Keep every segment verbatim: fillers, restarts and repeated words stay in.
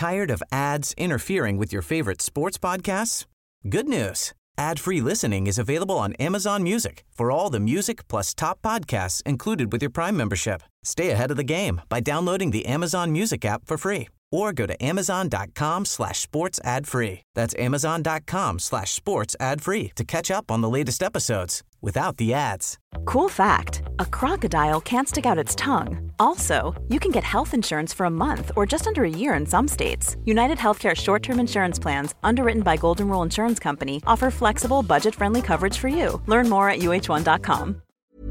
Tired of ads interfering with your favorite sports podcasts? Good news. Ad-free listening is available on Amazon Music for all the music plus top podcasts included with your Prime membership. Stay ahead of the game by downloading the Amazon Music app for free or go to amazon.com slash sports ad free. That's amazon.com slash sports ad free to catch up on the latest episodes without the ads. Cool fact, a crocodile can't stick out its tongue. Also, you can get health insurance for a month or just under a year in some states. United Healthcare short-term insurance plans, underwritten by Golden Rule Insurance Company, offer flexible, budget-friendly coverage for you. Learn more at U H one dot com.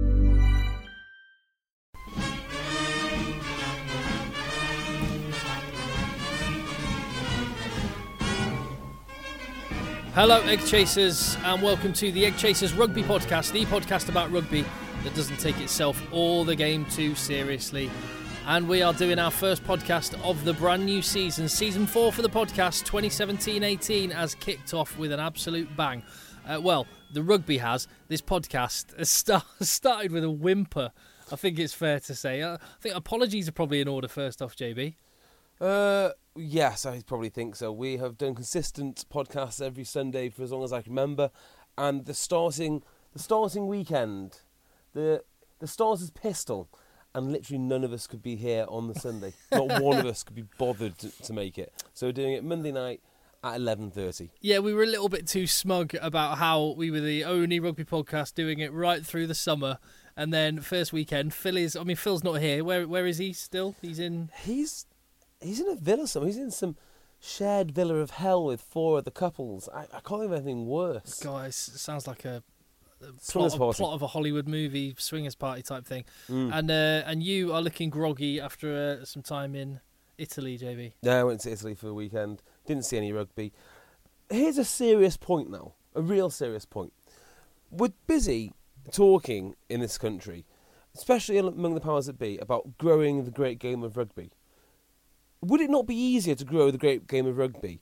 Hello, Egg Chasers, and welcome to the Egg Chasers Rugby Podcast, the podcast about rugby that doesn't take itself or the game too seriously. And we are doing our first podcast of the brand new season. Season four for the podcast, twenty seventeen eighteen, has kicked off with an absolute bang. Uh, well, the rugby has. This podcast has start, started with a whimper, I think it's fair to say. I think apologies are probably in order first off, J B. Uh, yes, I probably think so. We have done consistent podcasts every Sunday for as long as I can remember, and the starting the starting weekend, the the starter's pistol, and literally none of us could be here on the Sunday. Not one of us could be bothered to, to make it. So we're doing it Monday night at eleven thirty. Yeah, we were a little bit too smug about how we were the only rugby podcast doing it right through the summer. And then first weekend, Phil is, I mean, Phil's not here. Where Where is he still? He's in... He's... He's in a villa somewhere. He's in some shared villa of hell with four other couples. I, I can't think of anything worse. Guys, sounds like a, a plot, a plot of a Hollywood movie, swingers party type thing. Mm. And uh, and you are looking groggy after uh, some time in Italy, J B. Yeah, I went to Italy for the weekend. Didn't see any rugby. Here's a serious point now. A real serious point. We're busy talking in this country, especially among the powers that be, about growing the great game of rugby. Would it not be easier to grow the great game of rugby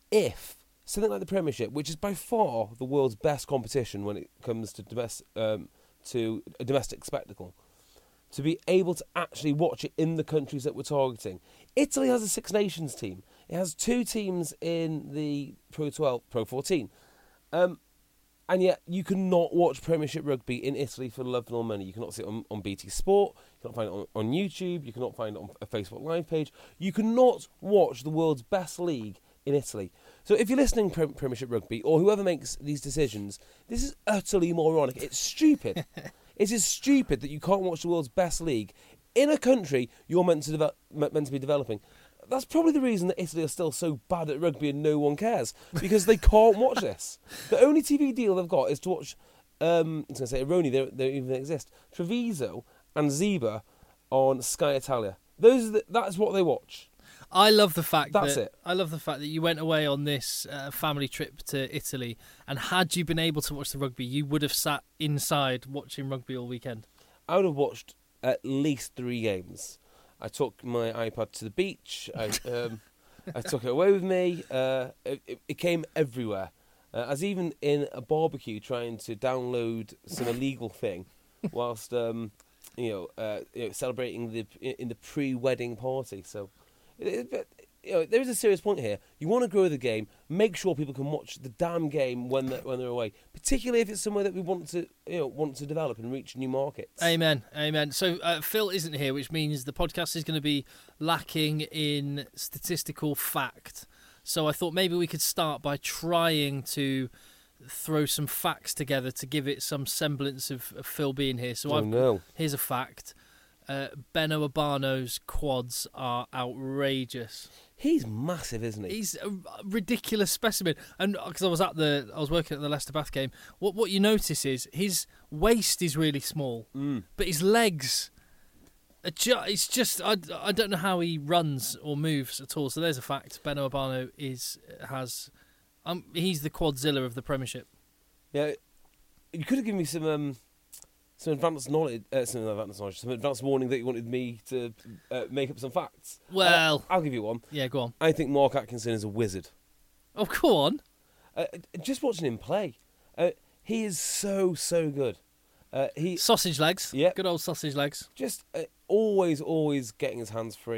if something like the Premiership, which is by far the world's best competition when it comes to domestic, um, to a domestic spectacle, to be able to actually watch it in the countries that we're targeting? Italy has a Six Nations team. It has two teams in the Pro twelve, Pro fourteen. Um, and yet you cannot watch Premiership rugby in Italy for love nor money. You cannot see it on, on B T Sport. You cannot find it on, on YouTube. You cannot find it on a Facebook Live page. You cannot watch the world's best league in Italy. So if you're listening to Premiership Rugby, or whoever makes these decisions, this is utterly moronic. It's stupid. It is stupid that you can't watch the world's best league in a country you're meant to, develop, meant to be developing. That's probably the reason that Italy are still so bad at rugby and no one cares, because they can't watch this. The only T V deal they've got is to watch, um, I was going to say Aroni, they don't even exist, Treviso and Zebra on Sky Italia. Those are the, that's what they watch. I love the fact That's that it. I love the fact that you went away on this uh, family trip to Italy, and had you been able to watch the rugby, you would have sat inside watching rugby all weekend. I would have watched at least three games. I took my iPad to the beach. I, um, I took it away with me. Uh, it, it came everywhere. Uh, I was even in a barbecue trying to download some illegal thing, whilst um, you know, uh, you know, celebrating the in the pre-wedding party. So, it, it, you know, there is a serious point here. You want to grow the game. Make sure people can watch the damn game when they're, when they're away, particularly if it's somewhere that we want to, you know, want to develop and reach new markets. Amen, amen. So uh, Phil isn't here, which means the podcast is going to be lacking in statistical fact. So I thought maybe we could start by trying to throw some facts together to give it some semblance of, of Phil being here. So oh, I've, no. Here's a fact. Uh, Beno Obano's quads are outrageous. He's massive, isn't he? He's a ridiculous specimen. And because I was at the, I was working at the Leicester Bath game. What what you notice is his waist is really small, mm. but his legs, are ju- it's just I, I don't know how he runs or moves at all. So there's a fact. Beno Obano is has, um, he's the quadzilla of the Premiership. Yeah, you could have given me some um, some advanced knowledge, uh, some advanced knowledge, some advanced warning that you wanted me to uh, make up some facts. Well, uh, I'll give you one. Yeah, go on. I think Mark Atkinson is a wizard. Oh, go on. Uh, just watching him play, uh, he is so so good. Uh, he sausage legs. Yeah, good old sausage legs. Just uh, always always getting his hands free.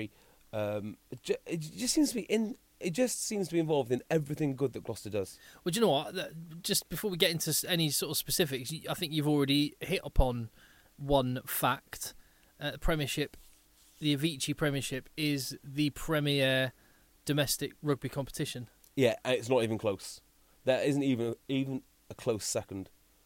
Um, it, ju- it just seems to be in. It just seems to be involved in everything good that Gloucester does. Well, do you know what? That- Just before we get into s- any sort of specifics, I think you've already hit upon one fact. Uh, Premiership, the Avicii Premiership, is the premier domestic rugby competition. Yeah, and it's not even close. There isn't even even a close second.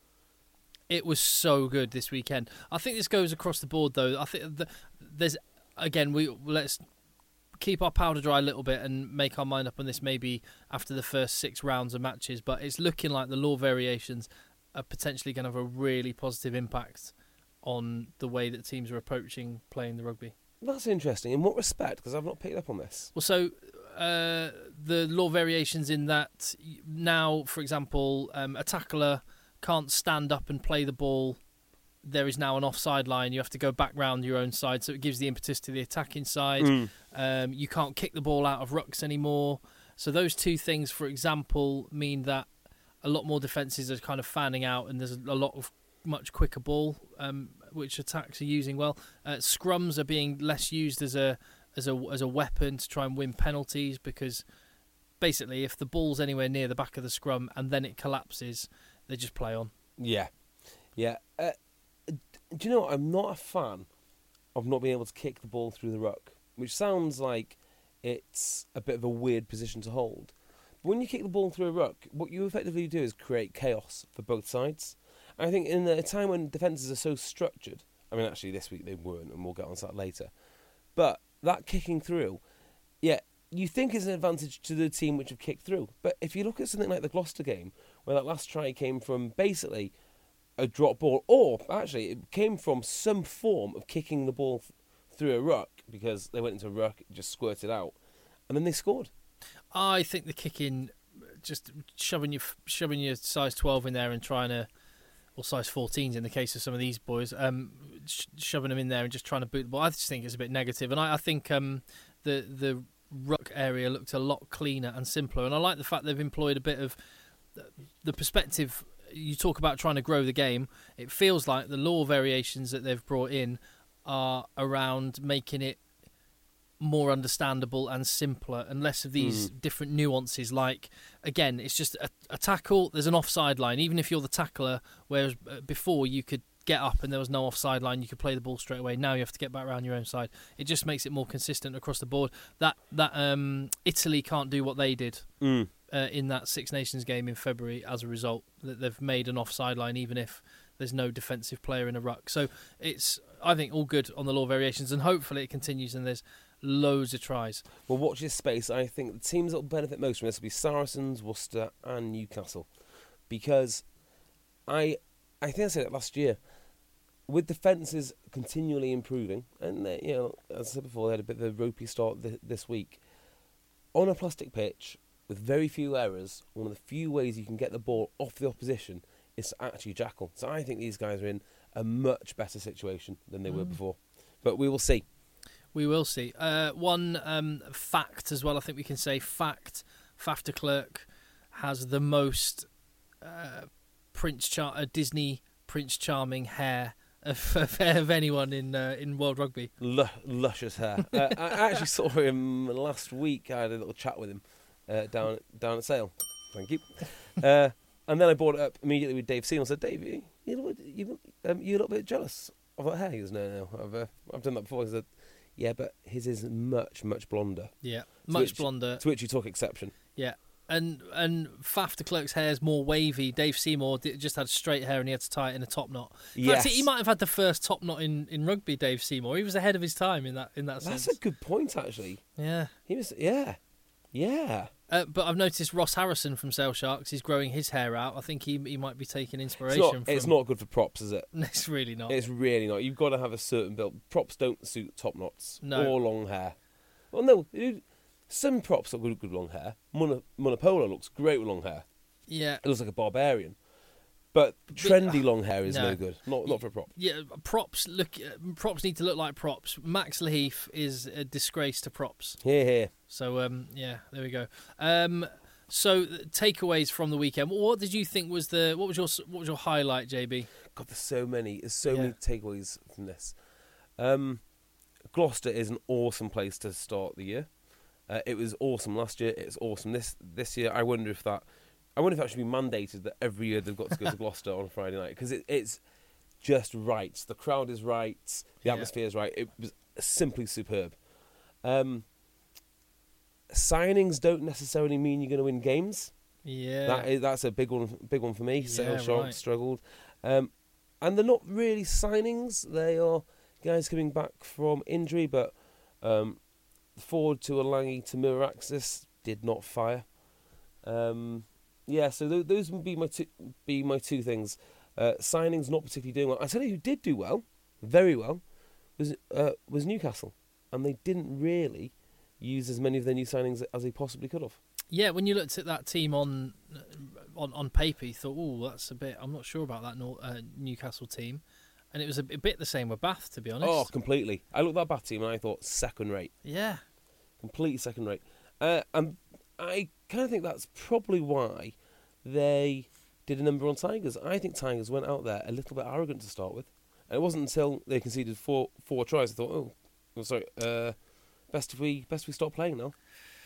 It was so good this weekend. I think this goes across the board, though. I think the, there's again we let's keep our powder dry a little bit and make our mind up on this maybe after the first six rounds of matches. But it's looking like the law variations are potentially going to have a really positive impact on the way that teams are approaching playing the rugby. That's interesting. In what respect? Because I've not picked up on this. Well, so uh, the law variations in that now, for example, um, a tackler can't stand up and play the ball. There is now an offside line. You have to go back round your own side, so it gives the impetus to the attacking side. Mm. Um, you can't kick the ball out of rucks anymore. So those two things, for example, mean that a lot more defences are kind of fanning out, and there's a lot of much quicker ball, um, which attacks are using well. Uh, scrums are being less used as a as a as a weapon to try and win penalties, because basically, if the ball's anywhere near the back of the scrum and then it collapses, they just play on. Yeah, yeah. Uh, do you know what? I'm not a fan of not being able to kick the ball through the ruck, which sounds like it's a bit of a weird position to hold. But when you kick the ball through a ruck, what you effectively do is create chaos for both sides. And I think in a time when defences are so structured, I mean, actually this week they weren't, and we'll get on to that later, but that kicking through, yeah, you think is an advantage to the team which have kicked through. But if you look at something like the Gloucester game, where that last try came from basically a drop ball, or actually it came from some form of kicking the ball th- through a ruck, because they went into a ruck, just squirted out, and then they scored. I think the kicking, just shoving your shoving your size twelve in there and trying to, or size fourteens in the case of some of these boys, um, sh- shoving them in there and just trying to boot the ball, I just think it's a bit negative. And I, I think um, the the ruck area looked a lot cleaner and simpler. And I like the fact they've employed a bit of the perspective. You talk about trying to grow the game. It feels like the law variations that they've brought in are around making it more understandable and simpler, and less of these mm. different nuances. Like, again, it's just a, a tackle, there's an offside line, even if you're the tackler, whereas before you could get up and there was no offside line, you could play the ball straight away. Now you have to get back around your own side. It just makes it more consistent across the board. That that um, Italy can't do what they did mm. uh, in that Six Nations game in February as a result. That they've made an offside line even if there's no defensive player in a ruck. So it's, I think, all good on the law variations, and hopefully it continues and there's loads of tries. Well, watch this space. I think the teams that will benefit most from this will be Saracens, Worcester and Newcastle, because I I think I said it last year, with defences continually improving, and they, you know, as I said before, they had a bit of a ropey start th- this week, on a plastic pitch with very few errors, one of the few ways you can get the ball off the opposition is to actually jackal. So I think these guys are in a much better situation than they mm. were before. But we will see. We will see. Uh, one um, fact as well, I think we can say fact, Faf de Klerk has the most uh, Prince Char- uh, Disney Prince Charming hair of, of, of anyone in uh, in World Rugby. L- luscious hair. uh, I actually saw him last week. I had a little chat with him uh, down, down at Sale. Thank you. Uh, and then I brought it up immediately with Dave Seymour. I said, Dave, you, you, you, um, you're a little bit jealous of that hair? He goes, no, no, I've, uh, I've done that before. He said, yeah, but his is much, much blonder. Yeah, to much which, blonder. To which you took exception. Yeah, and and Faf de Klerk's hair is more wavy. Dave Seymour did, just had straight hair and he had to tie it in a top knot. In yes. fact, he might have had the first top knot in, in rugby, Dave Seymour. He was ahead of his time in that in that sense. That's a good point, actually. Yeah. He was, yeah. Yeah. Uh, but I've noticed Ross Harrison from Sale Sharks, he's growing his hair out. I think he he might be taking inspiration it's not, from... It's not good for props, is it? It's really not. It's really not. You've got to have a certain build. Props don't suit top knots no. or long hair. Well, no, some props look good with good long hair. Mono, Monopola looks great with long hair. Yeah. It looks like a barbarian. But trendy long hair is no, no good. Not not for a prop. Yeah, props look. Uh, props need to look like props. Max Laheath is a disgrace to props. Here, here. So um, yeah, there we go. Um, so takeaways from the weekend. What did you think was the what was your what was your highlight, J B? God, there's so many. There's so yeah. many takeaways from this. Um, Gloucester is an awesome place to start the year. Uh, it was awesome last year. It's awesome this this year. I wonder if that, I wonder if that should be mandated that every year they've got to go to Gloucester on a Friday night, because it, it's just right. The crowd is right. The Yeah. atmosphere is right. It was simply superb. Um, signings don't necessarily mean you're going to win games. Yeah. That is, that's a big one. Big one for me. Yeah, Sale Sharks right. struggled, um, and they're not really signings. They are guys coming back from injury, but um, forward to Alangi to Miraxis did not fire. Um, yeah, so th- those would be my two, be my two things. Uh, signings not particularly doing well. I tell you who did do well, very well, was uh, was Newcastle, and they didn't really use as many of their new signings as they possibly could have. Yeah, when you looked at that team on on on paper, you thought, "Oh, that's a bit." I'm not sure about that Nor- uh, Newcastle team, and it was a, a bit the same with Bath, to be honest. Oh, completely. I looked at that Bath team and I thought second rate, yeah, completely second rate, uh, and I kind of think that's probably why they did a number on Tigers. I think Tigers went out there a little bit arrogant to start with, and it wasn't until they conceded four four tries I thought, "Oh, oh sorry, uh, best if we best if we stop playing now."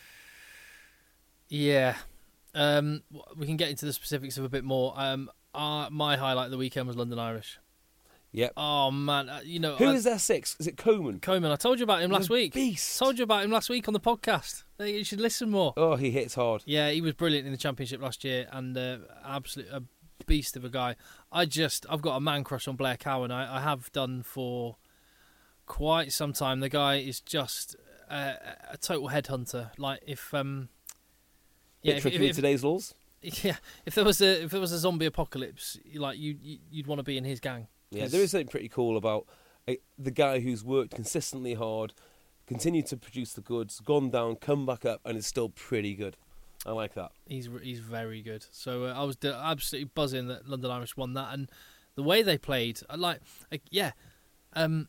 yeah. Um, we can get into the specifics of a bit more. Um, uh, my highlight of the weekend was London Irish. Yep. Oh man, uh, you know Who I, is their six? Is it Coman? Coman? I told you about him He's last a week. beast. Told you about him last week on the podcast. You should listen more. Oh, he hits hard. Yeah, he was brilliant in the Championship last year, and uh, absolute a beast of a guy. I just, I've got a man crush on Blair Cowan. I, I have done for quite some time. The guy is just a, a total headhunter. Like if, um, yeah, Bit if, tricky if, with if, today's laws. yeah, if there was a if there was a zombie apocalypse, like you, you you'd want to be in his gang. Yeah, 'Cause- there is something pretty cool about uh, the guy who's worked consistently hard, continued to produce the goods, gone down, come back up, and is still pretty good. I like that. He's he's very good. So uh, I was d- absolutely buzzing that London Irish won that, and the way they played, I like, like yeah, um,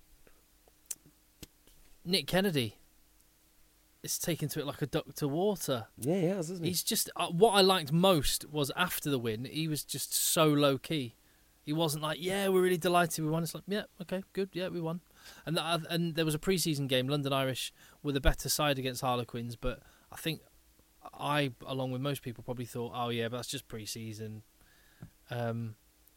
Nick Kennedy is taken to it like a duck to water. Yeah, he has, isn't he? He's just uh, what I liked most was after the win, he was just so low key. He wasn't like, yeah, we're really delighted we won. It's like, yeah, okay, good, yeah, we won. And that, and there was a pre-season game. London Irish were the better side against Harlequins, but I think I, along with most people, probably thought, oh yeah, but that's just pre-season. Um,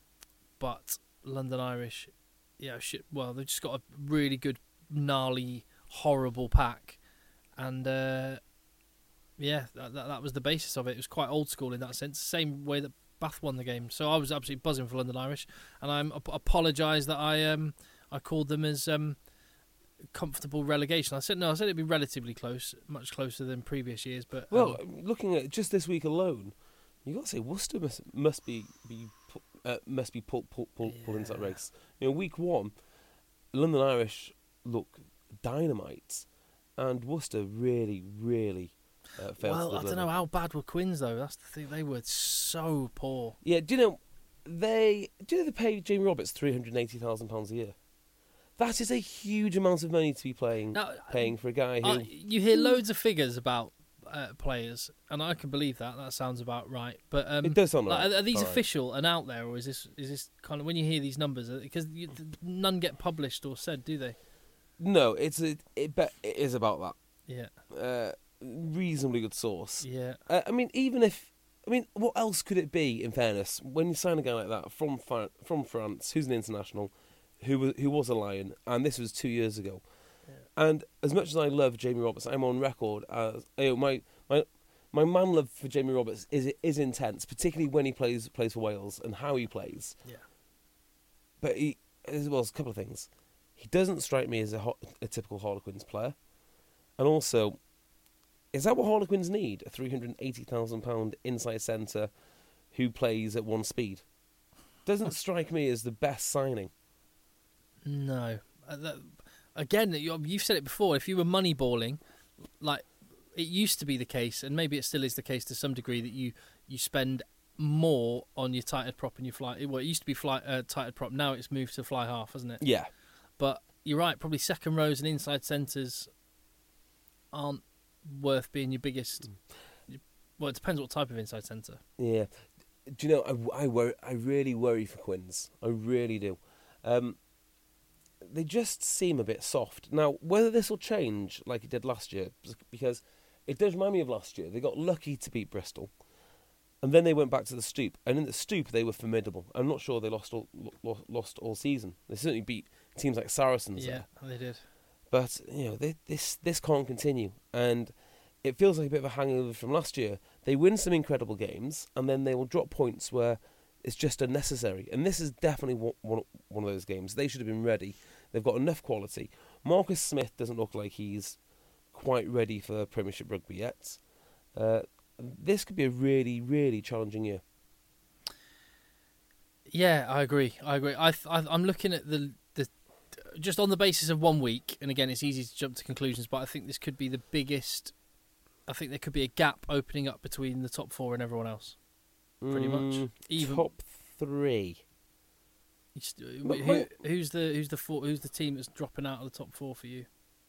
but London Irish, yeah, shit, well, they've just got a really good, gnarly, horrible pack, and uh, yeah, that, that that was the basis of it. It was quite old school in that sense, same way that Bath won the game. So I was absolutely buzzing for London Irish, and I ap- apologise that I um I called them as um comfortable relegation. I said no, I said it'd be relatively close, much closer than previous years. But Well, um, looking at just this week alone, you got to say Worcester must must be be pu- uh, must be pulled pull, pull, pulled into that Yeah. race. You know, week one, London Irish look dynamite, and Worcester really, really uh, failed. well, to I don't deliver. know how bad were Quins though. That's the thing; they were so poor. Yeah, do you know they do you know they pay Jamie Roberts three hundred and eighty thousand pounds a year? That is a huge amount of money to be playing Now, paying for a guy who. I, you hear loads of figures about uh, players, and I can believe that. That sounds about right. But um, It does sound like, right. Are, are these All right. official and out there, or is this is this kind of when you hear these numbers? Because none get published or said, do they? No, it's a, it, but it is about that. Yeah, Uh, reasonably good source. yeah, Uh, I mean, even if I mean, what else could it be? In fairness, when you sign a guy like that from Fran- from France, who's an international, who was who was a Lion, and this was two years ago. Yeah. And as much as I love Jamie Roberts, I'm on record as you know, my my my man love for Jamie Roberts is is intense, particularly when he plays plays for Wales and how he plays. yeah. But he, as well as a couple of things, he doesn't strike me as a, ho- a typical Harlequins player, and also, is that what Harlequins need? A three hundred and eighty thousand pound inside centre who plays at one speed doesn't strike me as the best signing. No. Uh, that, again, you- you've said it before. If you were moneyballing, like it used to be the case, and maybe it still is the case to some degree, that you, you spend more on your tighted prop and your fly. Well, it used to be fly uh, tighted prop. Now it's moved to fly half, hasn't it? Yeah, But you're right. Probably second rows and inside centres aren't worth being your biggest. Well, it depends what type of inside centre. yeah. Do you know? I, I worry. I really worry for Quins. I really do. Um, they just seem a bit soft. Now, whether this will change like it did last year, because it does remind me of last year. They got lucky to beat Bristol, and then they went back to the Stoop. And in the Stoop, they were formidable. I'm not sure they lost all lost all season. They certainly beat teams like Saracens. Yeah, there. they did. But you know, they, this this can't continue, and it feels like a bit of a hangover from last year. They win some incredible games, and then they will drop points where it's just unnecessary. And this is definitely one, one, one of those games. They should have been ready. They've got enough quality. Marcus Smith doesn't look like he's quite ready for Premiership rugby yet. Uh, this could be a really, really challenging year. Yeah, I agree. I agree. I, I I'm looking at the the just on the basis of one week, and again, it's easy to jump to conclusions, but I think this could be the biggest. I think there could be a gap opening up between the top four and everyone else. Pretty mm, much. Even top three. Who, who's the who's the four, who's the team that's dropping out of the top four for you?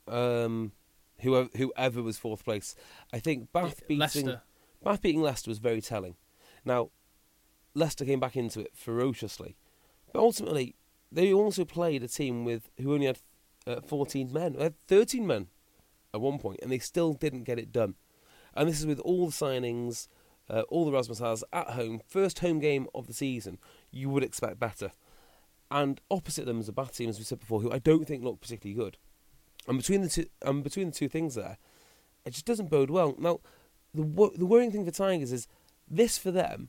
Um, whoever whoever was fourth place. I think Bath beating Leicester. Bath beating Leicester was very telling. Now, Leicester came back into it ferociously, but ultimately they also played a team with who only had uh, fourteen men, they had thirteen men at one point, and they still didn't get it done. And this is with all the signings, uh, all the Rasmus has at home, first home game of the season. You would expect better. And opposite them is a Bath team, as we said before, who I don't think look particularly good. And between the two, um, between the two things there, it just doesn't bode well. Now, the wo- the worrying thing for Tigers is this for them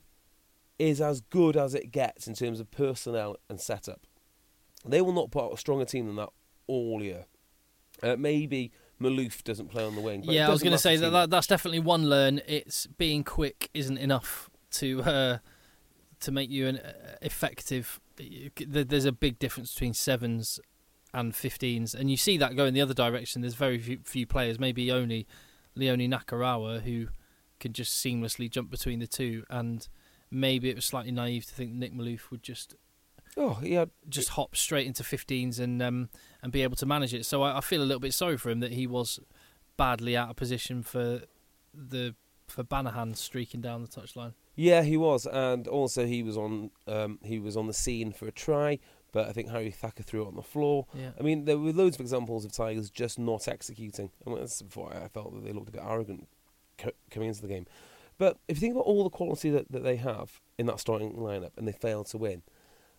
is as good as it gets in terms of personnel and setup. They will not put out a stronger team than that all year. Uh, maybe Maloof doesn't play on the wing. But yeah, I was going to say that, that that's definitely one learn. It's being quick isn't enough to uh, to make you an uh, effective. There's a big difference between sevens and fifteens, and you see that going the other direction. There's very few, few players, maybe only Leone Nakarawa, who can just seamlessly jump between the two. And maybe it was slightly naive to think Nick Maloof would just oh yeah just hop straight into fifteens and um, and be able to manage it. So I, I feel a little bit sorry for him that he was badly out of position for the for Banahan streaking down the touchline. Yeah, he was, and also he was on um, he was on the scene for a try, but I think Harry Thacker threw it on the floor. Yeah. I mean, there were loads of examples of Tigers just not executing. I mean, that's before I felt that they looked a bit arrogant co- coming into the game. But if you think about all the quality that, that they have in that starting lineup, and they failed to win,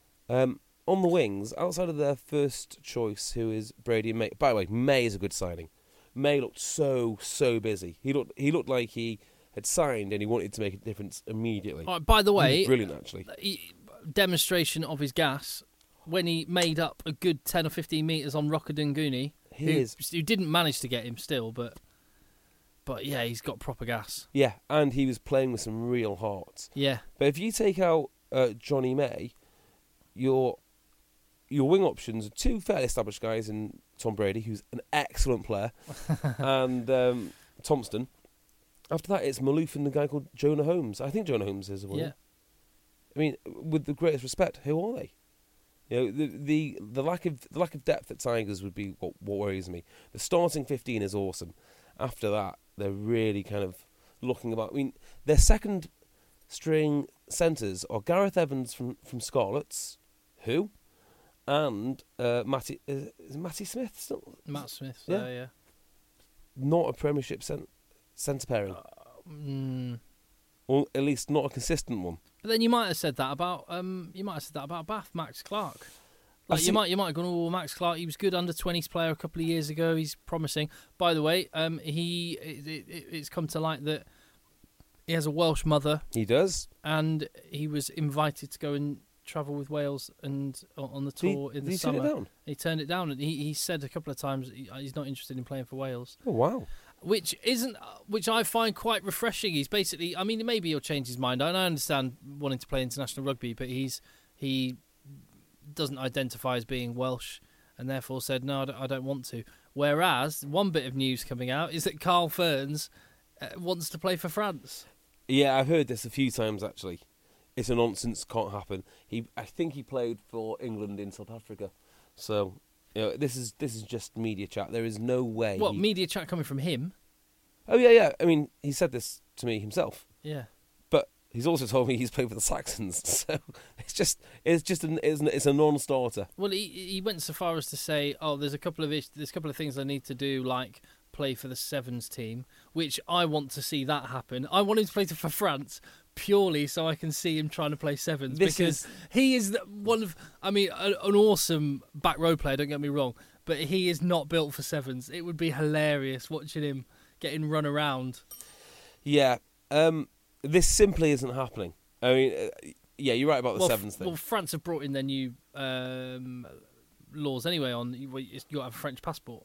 um, on the wings, outside of their first choice, who is Brady May. By the way, May is a good signing. May looked so so busy. He looked he looked like he had signed and he wanted to make a difference immediately. Right, by the way, brilliant actually. He, demonstration of his gas when he made up a good ten or fifteen metres on Rockadunguni, He who, is. who didn't manage to get him still, but but yeah, he's got proper gas. Yeah, and he was playing with some real heart. Yeah, but if you take out uh, Johnny May, your your wing options are two fairly established guys in Tom Brady, who's an excellent player, and um, Thompson. After that, it's Maloof and the guy called Jonah Holmes. I think Jonah Holmes is a winner. yeah. I mean, with the greatest respect, who are they? You know, the the the lack of the lack of depth at Tigers would be what, what worries me. The starting fifteen is awesome. After that, they're really kind of looking about. I mean, their second string centres are Gareth Evans from, from Scarlets, who, and uh, Matty is, is Matty Smith still? Matt Smith, Yeah. yeah, yeah. Not a Premiership cent- centre pairing, Uh, mm. or at least not a consistent one. But then you might have said that about um, you might have said that about Bath, Max Clark. Like I've you seen- might you might have gone, oh, Max Clark, he was good under twenties player a couple of years ago. He's promising. By the way, um, he it, it, it's come to light that he has a Welsh mother, He does. and he was invited to go and travel with Wales and on the tour Did he, in did the he summer. turn it down? He turned it down, and he he said a couple of times he, he's not interested in playing for Wales. Oh wow. Which isn't, which I find quite refreshing. He's basically, I mean, maybe he'll change his mind. And I understand wanting to play international rugby, but he's he doesn't identify as being Welsh, and therefore said no, I don't, I don't want to. Whereas one bit of news coming out is that Carl Ferns uh, wants to play for France. Yeah, I've heard this a few times actually. It's a nonsense. Can't happen. He, I think he played for England in South Africa. So, you know, this is this is just media chat. There is no way. What he... media chat coming from him? Oh yeah, yeah. I mean, he said this to me himself. Yeah. But He's also told me he's played for the Saxons, so it's just it's just an, it's, an, it's a non-starter. Well, he he went so far as to say, "Oh, there's a couple of ish, there's a couple of things I need to do, like play for the Sevens team," which I want to see that happen. I want him to play for France purely so I can see him trying to play Sevens This because is... he is one of, I mean, an, an awesome back row player. Don't get me wrong, but he is not built for Sevens. It would be hilarious watching him getting run around. Yeah. Um, this simply isn't happening. I mean, uh, yeah, you're right about the well, Sevens thing. Well, France have brought in their new um, laws anyway on you got to have a French passport.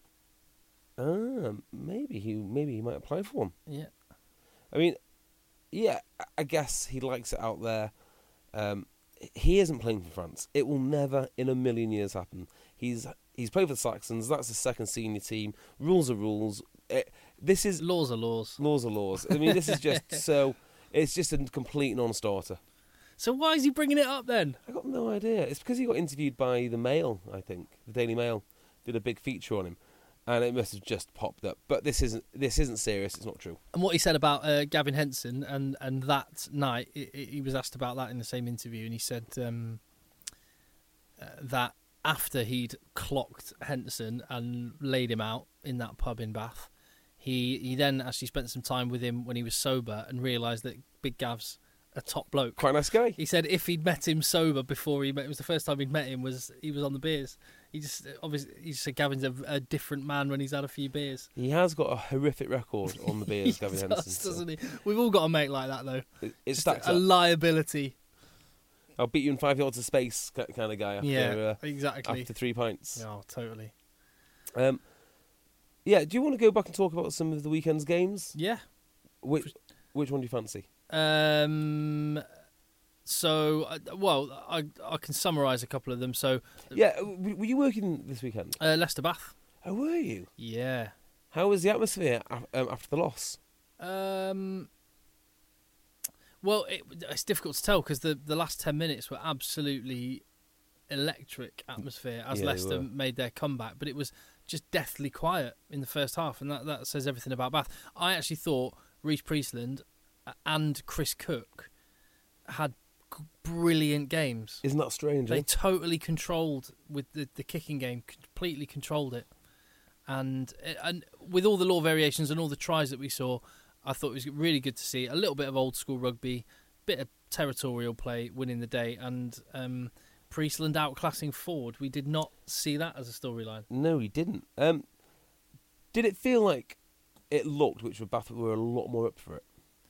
Ah, maybe he maybe he might apply for one. Yeah. I mean, yeah, I guess he likes it out there. Um, he isn't playing for France. It will never in a million years happen. He's he's played for the Saxons. That's the second senior team. Rules are rules. It, this is laws are laws. Laws are laws. I mean, this is just so. It's just a complete non-starter. So why is he bringing it up then? I got no idea. It's because he got interviewed by the Mail. I think the Daily Mail did a big feature on him, and it must have just popped up. But this isn't. This isn't serious. It's not true. And what he said about uh, Gavin Henson, and, and that night he, he was asked about that in the same interview, and he said um, uh, that after he'd clocked Henson and laid him out in that pub in Bath, he he then actually spent some time with him when he was sober and realised that Big Gav's a top bloke. Quite a nice guy. He said if he'd met him sober before he met, it was the first time he'd met him was he was on the beers. He just obviously he just said Gavin's a, a different man when he's had a few beers. He has got a horrific record on the beers, Gavin he Henson. Does, so. doesn't he? We've all got a mate like that though. It, it Just stacks a, a up. liability. I'll beat you in five yards of space kind of guy after Yeah, uh, exactly. after three pints. Oh, totally. Um, yeah, do you want to go back and talk about some of the weekend's games? Yeah. Which which one do you fancy? Um. So, uh, well, I I can summarise a couple of them. So, Yeah, w- were you working this weekend? uh, Leicester Bath. Oh, were you? Yeah. How was the atmosphere af- um, after the loss? Um. Well, it, it's difficult to tell because the, the last ten minutes were absolutely electric atmosphere as Yeah, they Leicester were. made their comeback, but it was just deathly quiet in the first half, and that, that says everything about Bath. I actually thought Reece Priestland and Chris Cook had g- brilliant games. Isn't that strange? They eh? totally controlled with the, the kicking game, completely controlled it, and and with all the law variations and all the tries that we saw, I thought it was really good to see a little bit of old school rugby, bit of territorial play, winning the day, and um, Priestland outclassing Ford. We did not see that as a storyline. No, he didn't. Um, did it feel like it looked, which were Bath were a lot more up for it?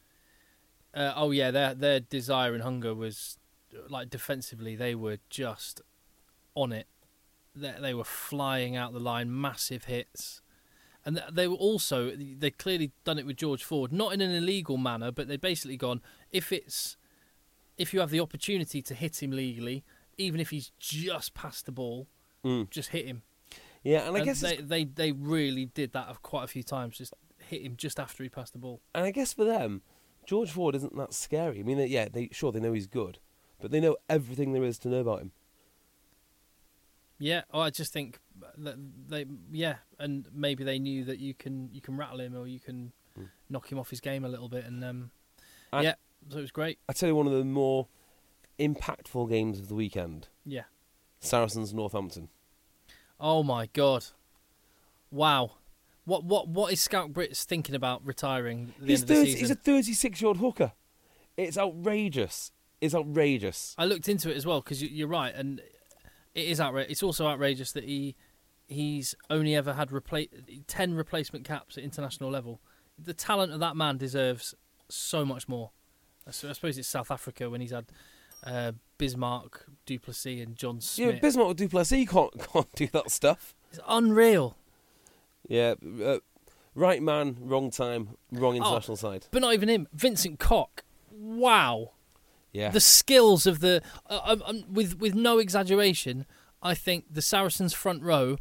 Uh, oh yeah, their their desire and hunger was like defensively. They were just on it. They, they were flying out the line, massive hits. And they were also, they'd clearly done it with George Ford, not in an illegal manner, but they'd basically gone, if it's, if you have the opportunity to hit him legally, even if he's just passed the ball, Mm. just hit him. Yeah, and I And guess they, it's- they they really did that quite a few times, just hit him just after he passed the ball. and I guess for them, George Ford isn't that scary. I mean, they, yeah, they sure they know he's good, but they know everything there is to know about him. Yeah, oh, I just think that they, yeah, and maybe they knew that you can you can rattle him or you can Mm. knock him off his game a little bit, and um, I- yeah, so it was great. I tell you, one of the more impactful games of the weekend: Yeah. Saracens Northampton. Oh my god! Wow, what what what is Scout Brits thinking about retiring at the He's end of the thirty, season? he's a thirty-six-year-old hooker. It's outrageous. It's outrageous. I looked into it as well because you, you're right, and it is outrageous. It's also outrageous that he he's only ever had repla- ten replacement caps at international level. The talent of that man deserves so much more. I s- I suppose it's South Africa when he's had uh, Bismarck, Duplessis, and John Smith. Yeah, Bismarck Duplessis can't can't do that stuff. It's unreal. Yeah, uh, right man, wrong time, wrong Oh. international side. But not even him. Vincent Koch. Wow. Yeah, The skills of the, uh, um, um, with with no exaggeration, I think the Saracens' front row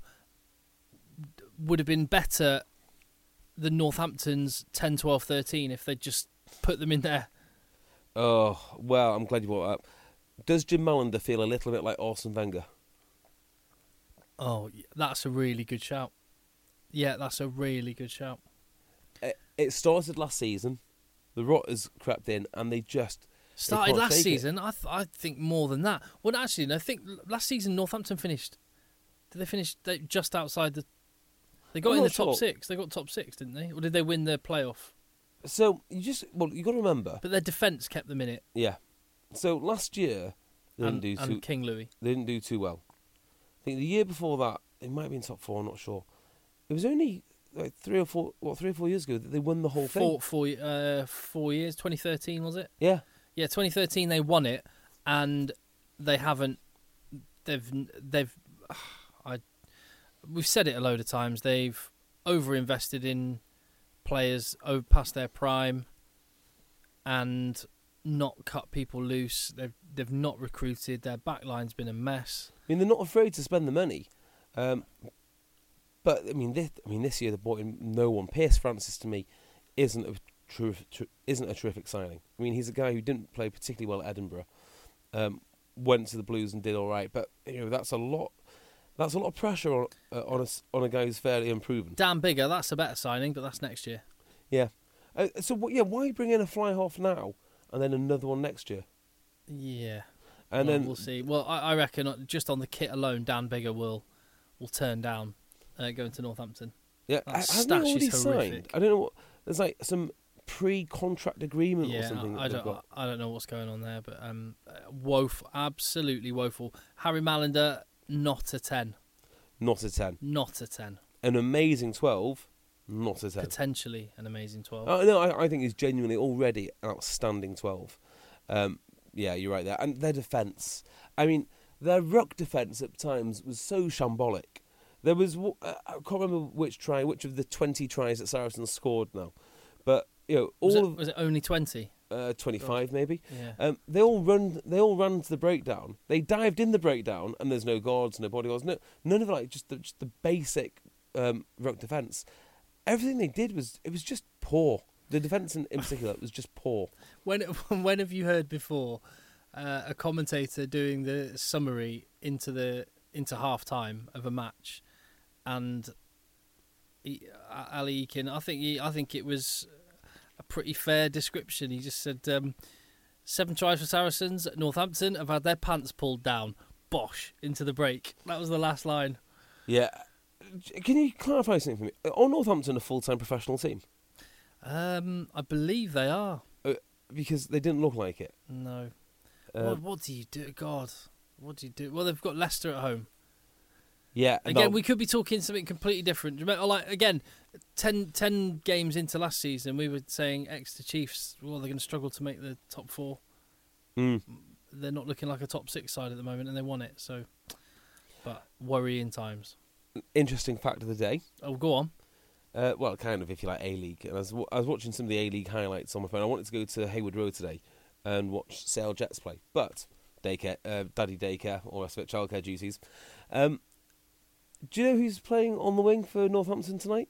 d- would have been better than Northampton's ten, twelve, thirteen if they'd just put them in there. Oh, well, I'm glad you brought that up. Does Jim Malander feel a little bit like Arsene Wenger? Oh, y- that's a really good shout. Yeah, that's a really good shout. It, it started last season. The rot has crept in, and they just Started last take season, I th- I think more than that. Well, actually, no, I think last season Northampton finished. Did they finish they, just outside the? They got I'm in the not top sure. six. They got top six, didn't they? Or did they win their playoff? it. So you just well, you got to remember. But their defence kept them in it. Yeah. So last year they And, didn't do and too. King Louis. They didn't do too well. I think the year before that, it might have been top four. I'm not sure. It was only like three or four, what three or four years ago that they won the whole Four, thing. four, uh, four years. twenty thirteen was it? Yeah. Yeah, twenty thirteen they won it, and they haven't. They've they've. I. We've said it a load of times. They've overinvested in players over past their prime, and not cut people loose. They've they've not recruited. Their backline's been a mess. I mean, they're not afraid to spend the money. Um, but I mean, this, I mean, this year they bought in no one. Pierce Francis to me isn't a true, tr- isn't a terrific signing. I mean, he's a guy who didn't play particularly well at Edinburgh. Um, went to the Blues and did all right, but you know that's a lot. That's a lot of pressure on uh, on a s- on a guy who's fairly unproven. Dan Bigger, that's a better signing, but that's next year. Yeah. Uh, so what? Yeah, why bring in a fly half now and then another one next year? Yeah. And well, then we'll see. Well, I, I reckon uh, just on the kit alone, Dan Bigger will will turn down uh, going to Northampton. yeah, that hasn't he stash already is signed? horrific. I don't know. What, there's like some pre-contract agreement or Yeah, something. I, I that they've don't. got. I don't know what's going on there, but um, uh, woeful, absolutely woeful. Harry Mallender, not a ten, Not a ten. not a ten. An amazing twelve. Not a ten. Potentially an amazing twelve. Oh, no, I, I think he's genuinely already an outstanding twelve. Um, yeah, you're right there. And their defence. I mean, their ruck defence at times was so shambolic. There was, uh, I can't remember which try, which of the twenty tries that Saracens scored now. But, you know, all was, it, of was it only twenty? uh, twenty-five maybe. Yeah. Um, they all run. They all ran to the breakdown. They dived in the breakdown, and there's no guards, no bodyguards, no none of like just the just the basic um, ruck defence. Everything they did was it was just poor. The defence in, in particular was just poor. When when have you heard before uh, a commentator doing the summary into the into half time of a match, and he, Ali Eakin, I think he, I think it was a pretty fair description. He just said um, seven tries for Saracens at Northampton have had their pants pulled down. Bosh into the break. That was the last line. Yeah. Can you clarify something for me? Are Northampton a full-time professional team? Um, I believe they are. Uh, because they didn't look like it. No. Uh, what, what do you do? God, what do you do? Well, they've got Leicester at home. Yeah. Again, no, we could be talking something completely different. Do you remember, like again, ten, ten games into last season, we were saying Exeter Chiefs, well, they're going to struggle to make the top four. Mm. They're not looking like a top six side at the moment, and they won it. So, but worrying times. Interesting fact of the day. Oh, go on. Uh, well, kind of, if you like A-League. And I was, I was watching some of the A-League highlights on my phone. I wanted to go to Hayward Road today and watch Sale Jets play. But, daycare, uh, daddy daycare, all the rest of it, childcare duties. Um, do you know who's playing on the wing for Northampton tonight?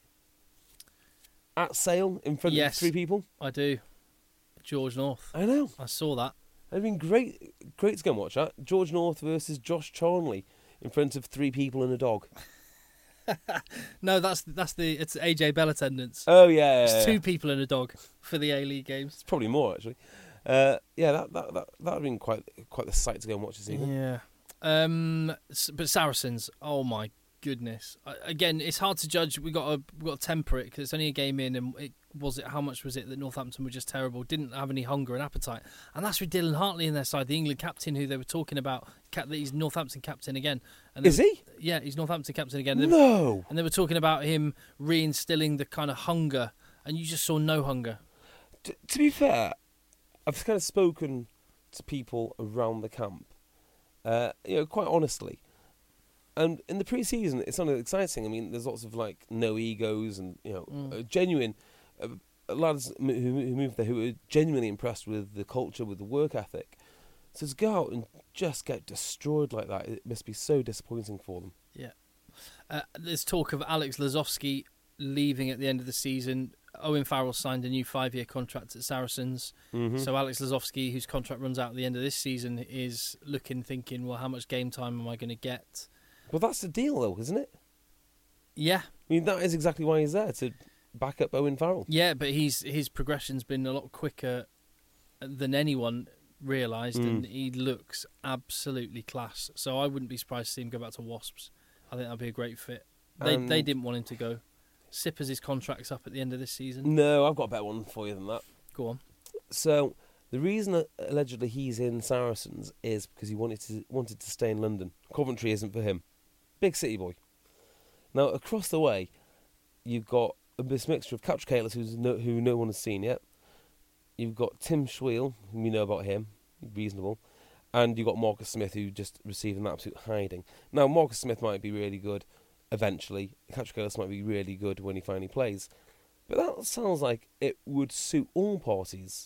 At Sale, in front Yes. of three people? I do. George North. I know. I saw that. It'd been great, great to go and watch that. George North versus Josh Charnley in front of three people and a dog. No, that's that's the it's A J Bell attendance. Oh, yeah. yeah, It's yeah. two people and a dog for the A League games. It's probably more, actually. Uh, yeah, that that that that would have been quite quite the sight to go and watch this evening. Yeah. Um, s- but Saracens, oh my goodness! I, again, it's hard to judge. We got to we got to temper it because it's only a game in, and it was it. How much was it that Northampton were just terrible? Didn't have any hunger and appetite, and that's with Dylan Hartley in their side, the England captain who they were talking about. Cap, that he's Northampton captain again. And they Is were- he? Yeah, he's Northampton captain again. And they, No. and they were talking about him reinstilling the kind of hunger, and you just saw no hunger. T- to be fair, I've kind of spoken to people around the camp, uh, you know, quite honestly. And in the pre-season, it sounded exciting. I mean, there's lots of like no egos and you know, Mm. uh, genuine uh, lads m- who, who moved there who were genuinely impressed with the culture, with the work ethic. So to go out and just get destroyed like that, it must be so disappointing for them. Yeah. Uh, there's talk of Alex Lazowski leaving at the end of the season. Owen Farrell signed a new five-year contract at Saracens. Mm-hmm. So Alex Lazowski, whose contract runs out at the end of this season, is looking, thinking, well, how much game time am I going to get? Well, that's the deal, though, isn't it? Yeah. I mean, that is exactly why he's there, to back up Owen Farrell. Yeah, but he's his progression's been a lot quicker than anyone realised, Mm. and he looks absolutely class. So I wouldn't be surprised to see him go back to Wasps. I think that'd be a great fit. They Um, they didn't want him to go. Sippers, his contract's up at the end of this season. No, I've got a better one for you than that. Go on. So the reason that allegedly he's in Saracens is because he wanted to wanted to stay in London. Coventry isn't for him. Big city boy. Now across the way, you've got this mixture of Catch Cayless, who's no, who no one has seen yet. You've got Tim Schweel, whom you know about him, reasonable, and you've got Marcus Smith, who just received an absolute hiding. Now Marcus Smith might be really good eventually. Catch Cayless might be really good when he finally plays, but that sounds like it would suit all parties.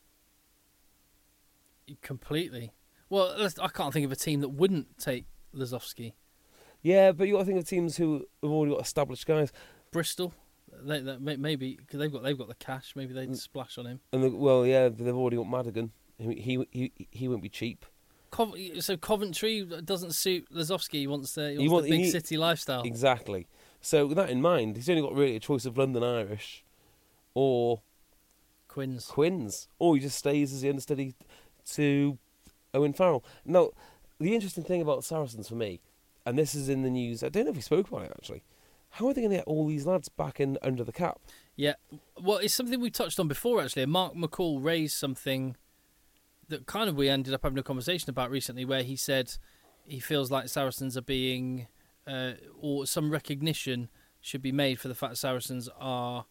Completely. Well, let's- I can't think of a team that wouldn't take Lazowski. Yeah, but you got to think of teams who have already got established guys, Bristol, they, they, may- maybe because they've got they've got the cash. Maybe they'd Mm. splash on him. and the, well, yeah, they've already got Madigan. He he he, he won't be cheap. Cov- so Coventry doesn't suit Lazowski. He wants the, he wants He want- the big he- city lifestyle. Exactly. So with that in mind, he's only got really a choice of London Irish, or Quins. Quins, or he just stays as the understudy to Owen Farrell. Now, the interesting thing about Saracens for me, and this is in the news, I don't know if we spoke about it actually, how are they going to get all these lads back in under the cap? Yeah, well, it's something we touched on before, actually. Mark McCall raised something that kind of we ended up having a conversation about recently, where he said he feels like Saracens are being, uh, or some recognition should be made for the fact Saracens are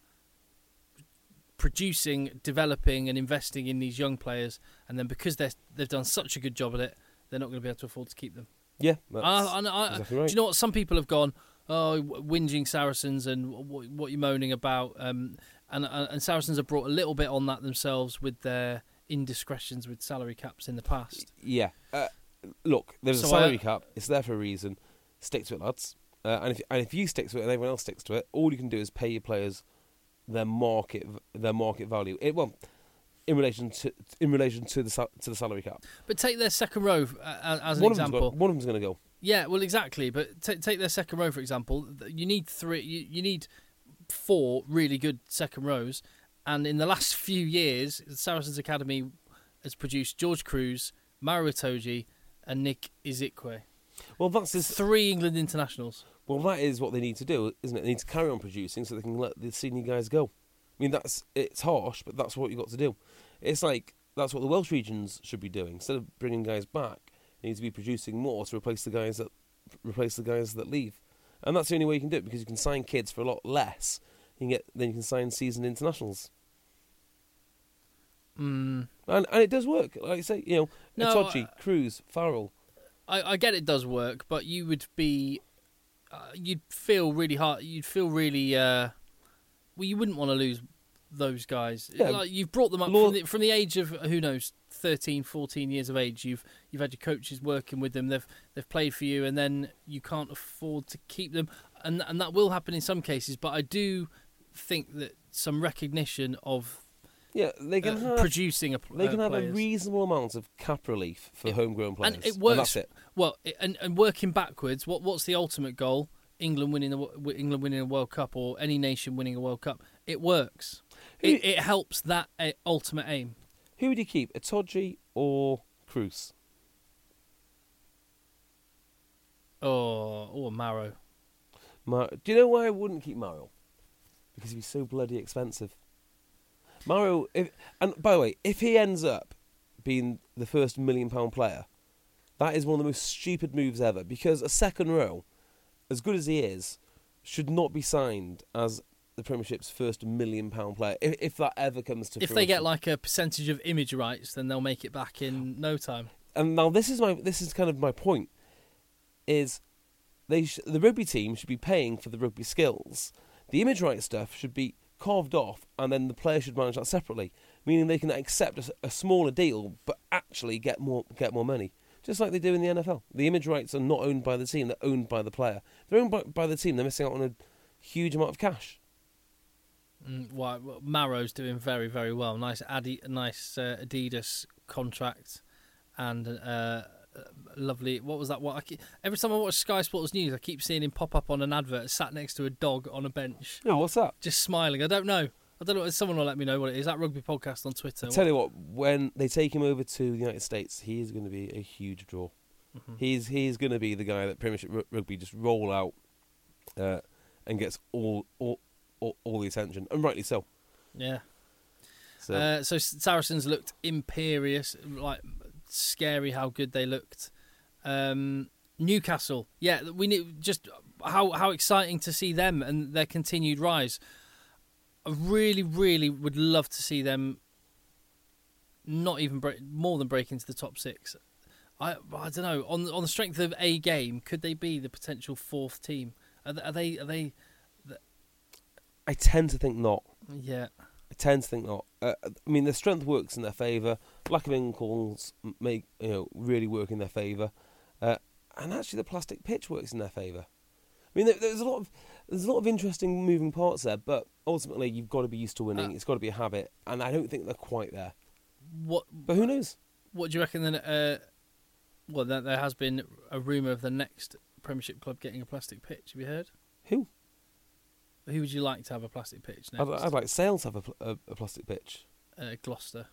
producing, developing and investing in these young players, and then because they're, they've done such a good job at it, they're not going to be able to afford to keep them. Yeah, that's I, I, I, exactly right. Do you know what? Some people have gone, oh, whinging Saracens and what, what you're moaning about. Um, and, and Saracens have brought a little bit on that themselves with their indiscretions with salary caps in the past. Yeah. Uh, look, there's So a salary I- cap. It's there for a reason. Stick to it, lads. Uh, and if and if you stick to it and everyone else sticks to it, all you can do is pay your players their market their market value. It, well, in relation to in relation to the sal- to the salary cap. But take their second row uh, as an One of them's example. got- one of them's going to go. Yeah, well, exactly. But t- take their second row, for example. You need three. You, you need four really good second rows. And in the last few years, the Saracens Academy has produced George Cruz, Mario Itoje, and Nick Izikwe. Well, that's this. Three England internationals. Well, that is what they need to do, isn't it? They need to carry on producing so they can let the senior guys go. I mean, that's it's harsh, but that's what you've got to do. It's like that's what the Welsh regions should be doing. Instead of bringing guys back, they need to be producing more to replace the guys that replace the guys that leave. And that's the only way you can do it, because you can sign kids for a lot less. You can get then you can sign seasoned internationals, Mm, and and it does work. Like you say, you know, No, Itoje, uh, Cruz, Farrell. I, I get it does work, but you would be, uh, you'd feel really hard. You'd feel really, uh, well, you wouldn't want to lose those guys. Yeah. Like, you've brought them up Lord- from the, from the age of who knows, thirteen, fourteen years of age. You've you've had your coaches working with them. They've they've played for you, and then you can't afford to keep them, and and that will happen in some cases. But I do think that some recognition of Yeah, they can uh, have producing a pl- they can uh, have players. a reasonable amount of cap relief for It- homegrown players, And it works. that's it. Well, it, and and working backwards, what what's the ultimate goal? England winning the wo- England winning a World Cup, or any nation winning a World Cup. It works. Who- It, it helps that uh, ultimate aim. Who would you keep, Itoje or Cruz? Oh, or Marrow. Mar- Do you know why I wouldn't keep Mario? Because he'd be so bloody expensive. Mario, if, and by the way, if he ends up being the first million pound player, that is one of the most stupid moves ever. Because a second row, as good as he is, should not be signed as the Premiership's first million pound player. If, if that ever comes to If fruition. they get like a percentage of image rights, then they'll make it back in no time. And now this is my this is kind of my point, is they sh- the rugby team should be paying for the rugby skills. The image rights stuff should be carved off, and then the player should manage that separately, meaning they can accept a, s- a smaller deal but actually get more get more money, just like they do in the N F L. The image rights are not owned by the team; they're owned by the player. If they're owned by, by the team, they're missing out on a huge amount of cash. Mm, well, well, Marrow's doing very, very well. Nice, Adi, nice uh, Adidas contract, and uh, lovely. What was that? What I keep, every time I watch Sky Sports News, I keep seeing him pop up on an advert, sat next to a dog on a bench, No, what's that? just smiling. I don't know. I don't know. Someone will let me know what it is. At Rugby Podcast on Twitter. I tell you what, when they take him over to the United States, he is going to be a huge draw. Mm-hmm. He's he's going to be the guy that Premiership Rugby just roll out uh, and gets all, all all all the attention, and rightly so. Yeah. So, uh, so Saracens looked imperious, like scary how good they looked. Um, Newcastle, yeah, we need just how how exciting to see them and their continued rise. I really, really would love to see them not even break, more than break into the top six. I I don't know. On on the strength of a game, could they be the potential fourth team? Are they? Are they? Are they I tend to think not. Yeah. I tend to think not. Uh, I mean, their strength works in their favour. Lack of in-calls make you know really work in their favour, uh, and actually the plastic pitch works in their favour. I mean, there, there's a lot of there's a lot of interesting moving parts there, but ultimately you've got to be used to winning. Uh, it's got to be a habit, and I don't think they're quite there. What? But who knows? What do you reckon? Then, uh, well, there, there has been a rumour of the next Premiership club getting a plastic pitch. Have you heard? Who? Who would you like to have a plastic pitch next? I'd, I'd like Sale to have a, pl- a, a plastic pitch. Uh, Gloucester.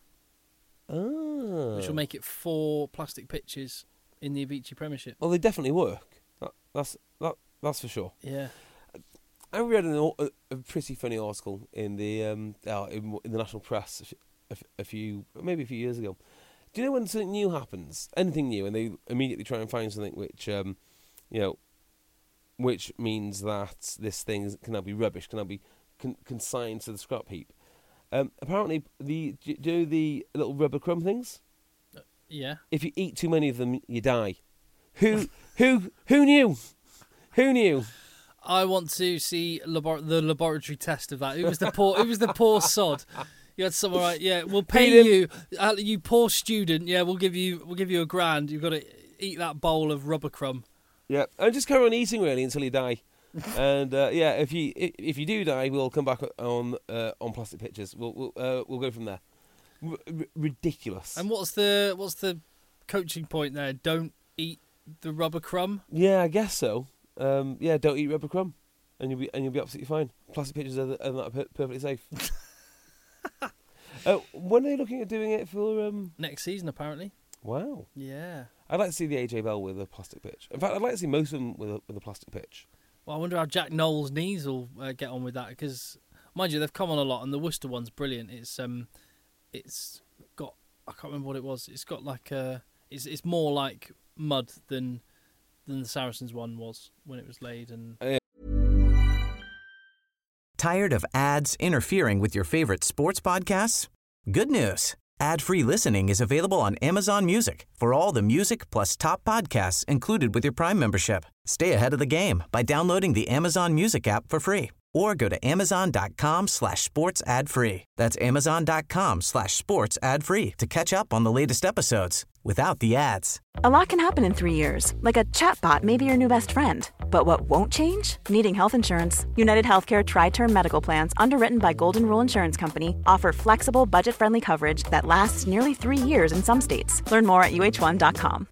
Ah. Which will make it four plastic pitches in the Avicii Premiership. Well, they definitely work. That, that's that, that's for sure. Yeah. I read an, a, a pretty funny article in the um, uh, in, in the national press a, a few, maybe a few years ago. Do you know when something new happens, anything new, and they immediately try and find something which, um, you know, which means that this thing can now be rubbish, can now be con- consigned to the scrap heap. Um, apparently, the do you know the little rubber crumb things? Uh, yeah. If you eat too many of them, you die. Who who who knew? Who knew? I want to see labor- the laboratory test of that. Who was the poor? Who was the poor sod? You had someone like, yeah, we'll pay you, uh, you poor student. Yeah, we'll give you, we'll give you a grand. You've got to eat that bowl of rubber crumb. Yeah, and just carry on eating really until you die. And uh, yeah, if you if you do die, we'll come back on uh, on plastic pitches. We'll we'll, uh, we'll go from there. R- r- ridiculous. And what's the what's the coaching point there? Don't eat the rubber crumb. Yeah, I guess so. Um, yeah, don't eat rubber crumb, and you'll be and you'll be absolutely fine. Plastic pitches are, are not per- perfectly safe. uh, when are they looking at doing it for um... next season? Apparently. Wow. Yeah. I'd like to see the A J Bell with a plastic pitch. In fact, I'd like to see most of them with a, with a plastic pitch. Well, I wonder how Jack Knowles' knees will uh, get on with that, because, mind you, they've come on a lot, and the Worcester one's brilliant. It's um, it's got, I can't remember what it was. It's got like a, it's it's more like mud than than the Saracens one was when it was laid. And uh, Tired of ads interfering with your favorite sports podcasts? Good news. Ad-free listening is available on Amazon Music for all the music plus top podcasts included with your Prime membership. Stay ahead of the game by downloading the Amazon Music app for free or go to amazon.com slash sports ad free. That's amazon.com slash sports ad free to catch up on the latest episodes without the ads. A lot can happen in three years, like a chatbot may be your new best friend. But what won't change? Needing health insurance. United Healthcare Tri-Term Medical Plans, underwritten by Golden Rule Insurance Company, offer flexible, budget-friendly coverage that lasts nearly three years in some states. Learn more at U H one dot com.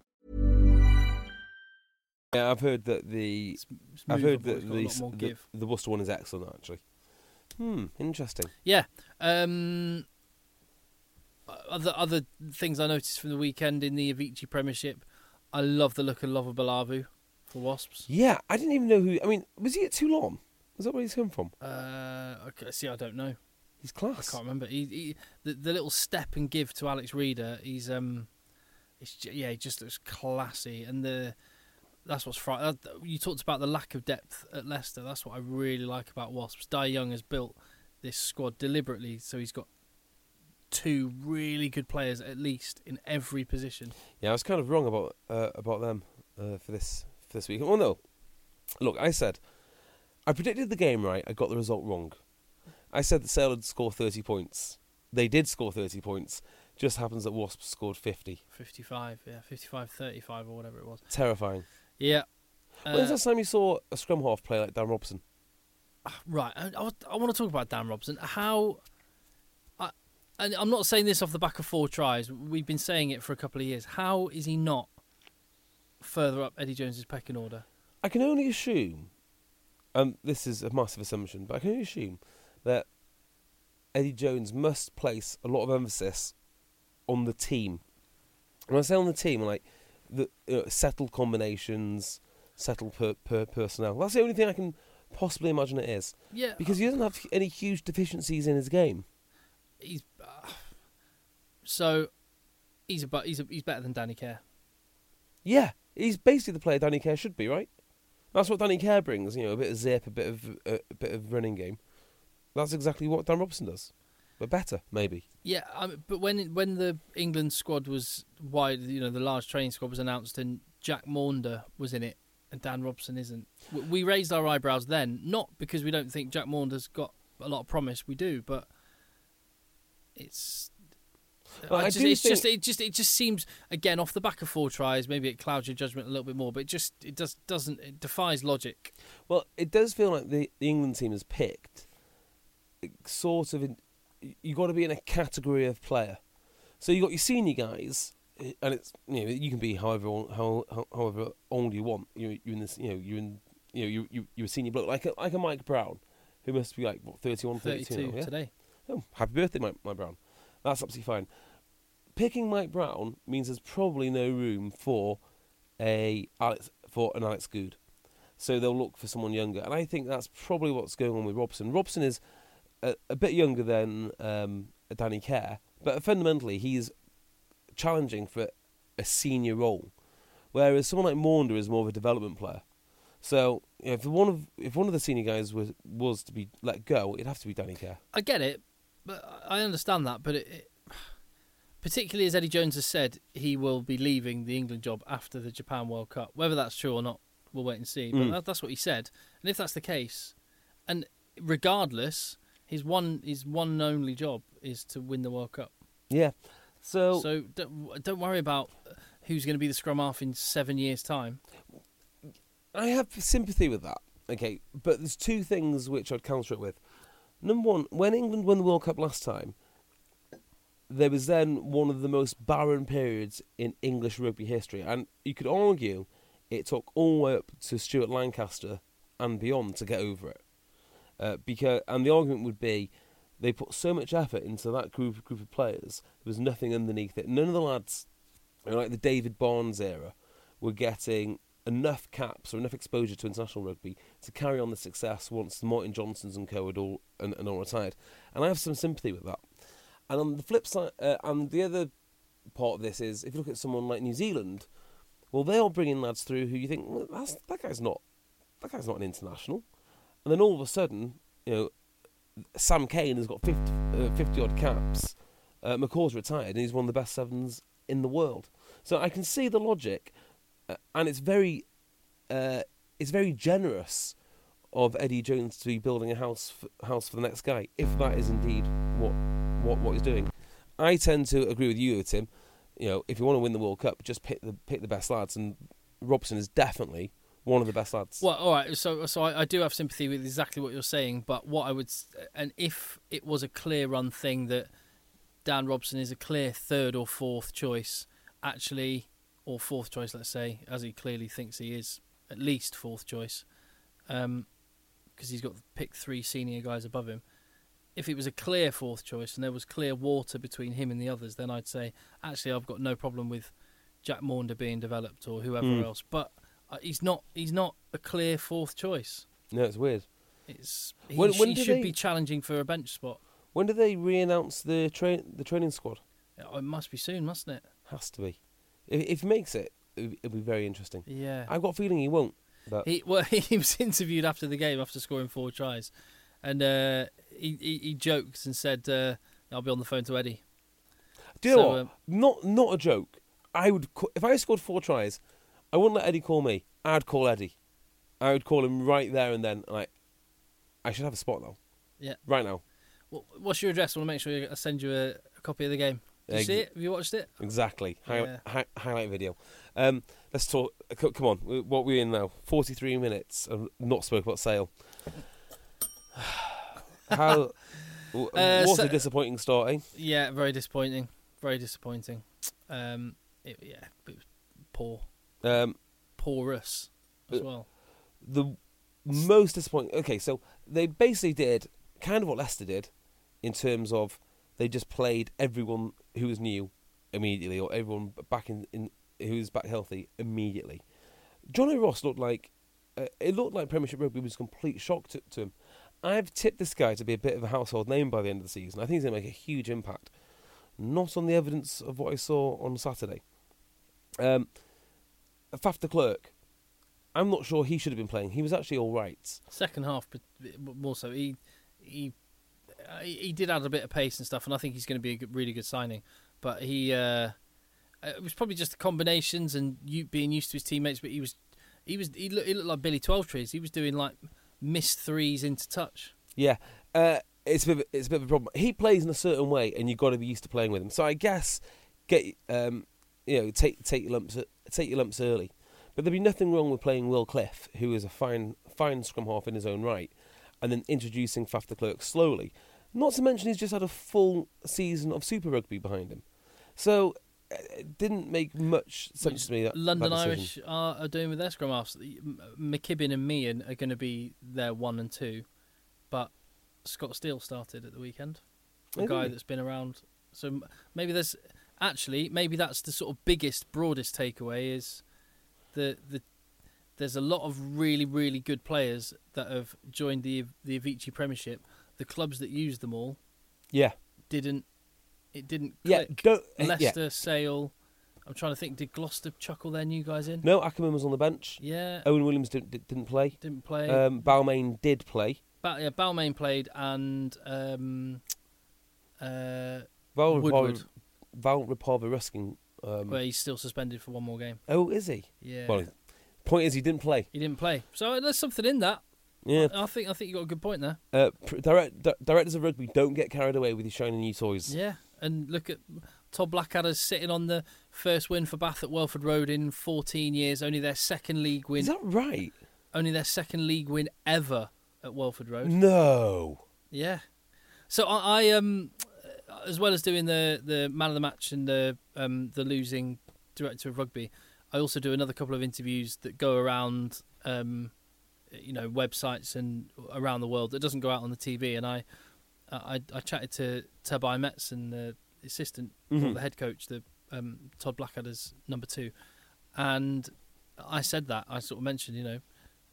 Yeah, I've heard that the it's, it's I've heard that got a lot more the, give. the the Worcester one is excellent actually. Hmm, interesting. Yeah. Um, other other things I noticed from the weekend in the Avicii Premiership, I love the look of Lovabalavu for Wasps. Yeah, I didn't even know who. I mean, was he at Toulon? Was that where he's come from? Uh, okay, see, I don't know. He's class. I can't remember. He, he the the little step and give to Alex Reeder. He's um, it's yeah, he just looks classy, and the that's what's fri- You talked about the lack of depth at Leicester. That's what I really like about Wasps. Dai Young has built this squad deliberately, so he's got two really good players at least in every position. Yeah, I was kind of wrong about uh, about them uh, for this for this week. Well, no, look, I said I predicted the game right. I got the result wrong. I said that Sale would score thirty points. They did score thirty points. Just happens that Wasps scored fifty. fifty-five, yeah, fifty-five thirty-five or whatever it was. Terrifying. Yeah. When was Uh, the last time you saw a scrum half play like Dan Robson? Right, I, I, I want to talk about Dan Robson. How, I, and I'm not saying this off the back of four tries. We've been saying it for a couple of years. How is he not further up Eddie Jones's pecking order? I can only assume, um, this is a massive assumption, but I can only assume that Eddie Jones must place a lot of emphasis on the team. When I say on the team, like the you know, settled combinations, settled per, per personnel. That's the only thing I can possibly imagine it is. Yeah, because he doesn't have any huge deficiencies in his game. He's uh, so he's a, he's a, he's better than Danny Care. Yeah, he's basically the player Danny Care should be, right? That's what Danny Care brings. You know, a bit of zip, a bit of uh, a bit of running game. That's exactly what Dan Robson does, but better, maybe. Yeah, I mean, but when when the England squad was wide, you know, the large training squad was announced, and Jack Maunder was in it, and Dan Robson isn't. We raised our eyebrows then, not because we don't think Jack Maunder's got a lot of promise. We do, but it's. Well, I I just, do it's think... just it just it just seems again off the back of four tries. Maybe it clouds your judgment a little bit more, but it just it does doesn't it defies logic. Well, it does feel like the, the England team has picked sort of. In, you got to be in a category of player. So you got your senior guys, and it's you know you can be however old, how, however old you want. You you're in this you know you're in you know you you you're a senior bloke like a, like a Mike Brown, who must be like what thirty-one, thirty-two thirty-two now, yeah? today. Oh, happy birthday, Mike, Mike Brown. That's absolutely fine. Picking Mike Brown means there's probably no room for a Alex for an Alex Good, so they'll look for someone younger, and I think that's probably what's going on with Robson. Robson is a, a bit younger than um, Danny Care, but fundamentally he's challenging for a senior role, whereas someone like Maunder is more of a development player. So you know, if one of if one of the senior guys was was to be let go, it'd have to be Danny Care. I get it, but I understand that, but it, it particularly as Eddie Jones has said, he will be leaving the England job after the Japan World Cup. Whether that's true or not, we'll wait and see. But Mm. that, that's what he said. And if that's the case, and regardless, his one his one and only job is to win the World Cup. Yeah. So, So don't, don't worry about who's going to be the scrum half in seven years' time. I have sympathy with that. Okay, but there's two things which I'd counter it with. Number one, when England won the World Cup last time, there was then one of the most barren periods in English rugby history, and you could argue it took all the way up to Stuart Lancaster and beyond to get over it. Uh, because and the argument would be they put so much effort into that group group of players, there was nothing underneath it. None of the lads, you know, like the David Barnes era, were getting enough caps or enough exposure to international rugby to carry on the success once the Martin Johnsons and co had all and, and all retired. And I have some sympathy with that. And on the flip side, uh, and the other part of this is, if you look at someone like New Zealand, well, they are bringing lads through who you think, well, that's, that guy's not, that guy's not an international, and then all of a sudden, you know, Sam Cane has got fifty, uh, fifty odd caps. Uh, McCaw's retired, and he's one of the best sevens in the world. So I can see the logic, uh, and it's very, uh, it's very generous of Eddie Jones to be building a house for, house for the next guy, if that is indeed what. What what he's doing. I tend to agree with you, Tim. You know, if you want to win the World Cup, just pick the pick the best lads, and Robson is definitely one of the best lads. Well, all right. So, so I, I do have sympathy with exactly what you're saying, but what I would, and if it was a clear run thing that Dan Robson is a clear third or fourth choice, actually, or fourth choice, let's say, as he clearly thinks he is, at least fourth choice, because um, he's got picked three senior guys above him. If it was a clear fourth choice and there was clear water between him and the others, then I'd say, actually, I've got no problem with Jack Maunder being developed or whoever mm. else. But uh, he's not he's not a clear fourth choice. No, it's weird. It's He, when, when he should they, be challenging for a bench spot. When do they re-announce the, tra- the training squad? It must be soon, mustn't it? Has to be. If, if he makes it, it'll be very interesting. Yeah. I've got a feeling he won't. But He, well, he was interviewed after the game after scoring four tries. And uh, he, he he joked and said, uh, "I'll be on the phone to Eddie." Do you know so, what? Um, not not a joke. I would if I scored four tries, I wouldn't let Eddie call me. I'd call Eddie. I would call him right there and then. Like, I should have a spot now. Yeah. Right now. Well, what's your address? I want to make sure I send you a, a copy of the game. Did you Ex- see it? Have you watched it? Exactly. Hi- Yeah. hi- highlight video. Um, let's talk. c- Come on. What we're in now? Forty-three minutes. I've not spoke about Sale. How w- Uh, was so- a disappointing start, eh? Yeah, very disappointing. Very disappointing. Um, it, yeah, it was poor. Um, Porous as Uh, well. the most disappointing. Okay, so they basically did kind of what Leicester did. in terms of they just played everyone who was new immediately, or everyone back in, in who was back healthy immediately. Johnny Ross looked like uh, it looked like Premiership Rugby was a complete shock to, to him. I've tipped this guy to be a bit of a household name by the end of the season. I think he's going to make a huge impact. Not on the evidence of what I saw on Saturday. Um, Faf de Klerk, I'm not sure he should have been playing. He was actually all right. Second half, but more so, he he he did add a bit of pace and stuff, and I think he's going to be a good, really good signing. But he, uh, it was probably just the combinations and you being used to his teammates. But he was, he was, he looked, he looked like Billy Twelvetrees. He was doing like missed threes into touch. Yeah, uh, it's a bit of, it's a bit of a problem. He plays in a certain way, and you've got to be used to playing with him. So I guess get um, you know take take your lumps take your lumps early. But there'd be nothing wrong with playing Will Cliff, who is a fine fine scrum half in his own right, and then introducing Faf de Klerk slowly. Not to mention he's just had a full season of Super Rugby behind him. So it didn't make much sense to me. That London that Irish are, are doing with their scrum halves. McKibben and Meehan are going to be their one and two, but Scott Steele started at the weekend, a oh, guy really? that's been around. So maybe there's actually maybe that's the sort of biggest, broadest takeaway is the the there's a lot of really really good players that have joined the the Avicii Premiership. The clubs that used them all, yeah, didn't it didn't yeah, click. go, uh, Leicester, yeah. Sale. I'm trying to think. Did Gloucester chuckle their new guys in? No, Ackerman was on the bench. Yeah, Owen Williams didn't didn't play. didn't play. Um, Balmain did play. Ba- yeah, Balmain played, and um, uh, Val Woodward, Val Rapova Ruskin. Um, where he's still suspended for one more game. oh, is he? Yeah, Well, point is he didn't play. he didn't play. So uh, there's something in that. Yeah. I, I think I think you got a good point there. Uh, direct, di- directors of rugby, don't get carried away with your shiny new toys. Yeah, and look at Todd Blackadder's sitting on the first win for Bath at Welford Road in fourteen years. Only their second league win. Is that right? Only their second league win ever at Welford Road. No. Yeah. So I, I um, as well as doing the, the man of the match and the um the losing director of rugby, I also do another couple of interviews that go around um, you know, websites and around the world that doesn't go out on the T V. And I I, I chatted to Tabai Metzen, the assistant, Mm-hmm. or the head coach, the um, Todd Blackadder's number two, and I said that I sort of mentioned, you know,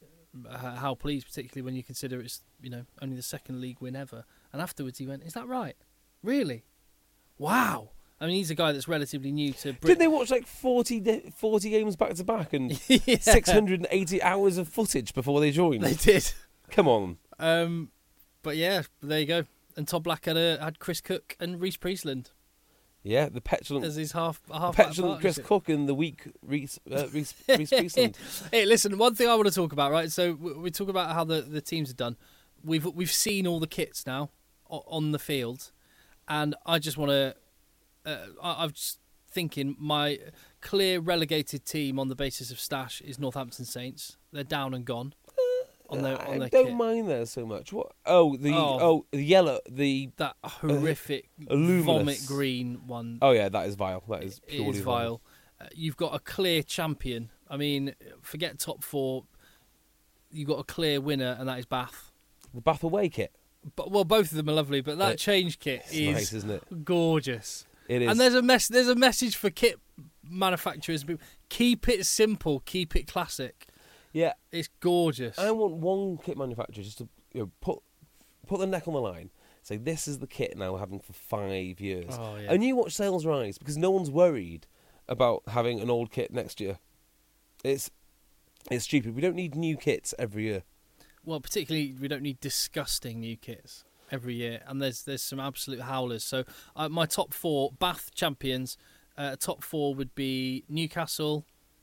how pleased, particularly when you consider it's, you know, only the second league win ever. And afterwards he went, "Is that right? Really? Wow." I mean, he's a guy that's relatively new to Britain. Didn't they watch like forty, di- forty games back to back and Yeah. six hundred eighty hours of footage before they joined? They did. Come on. Um, but yeah, there you go. And Todd Blackadder had Chris Cook and Reece Priestland Yeah, the petulant, as his half half petulant Chris Cook and the weak Reece, uh, Reece, Reece Priestland. Hey, listen, one thing I want to talk about, right? So we, we talk about how the, the teams are done. We've we've seen all the kits now o- on the field, and I just want to. Uh, I, I'm just thinking my clear relegated team on the basis of stash is Northampton Saints. They're down and gone on their on I their don't kit. mind there so much. What? Oh, the Oh. oh, the yellow, the That horrific luminous. vomit green one. oh yeah, that is vile. That is It purely is vile. Uh, you've got a clear champion. I mean, forget top four. You've got a clear winner, and that is Bath. The Bath away kit. But well, both of them are lovely. But that It- change kit It's is nice, isn't it? gorgeous. It is. And there's a mess. There's a message for kit manufacturers: keep it simple, keep it classic. yeah, It's gorgeous. I want one kit manufacturer just to, you know, put put the neck on the line. Say this is the kit now we're having for five years, Oh, yeah. and you watch sales rise because no one's worried about having an old kit next year. It's it's stupid. We don't need new kits every year. Well, particularly we don't need disgusting new kits every year, and there's there's some absolute howlers. So uh, my top four Bath champions, uh, top four would be Newcastle,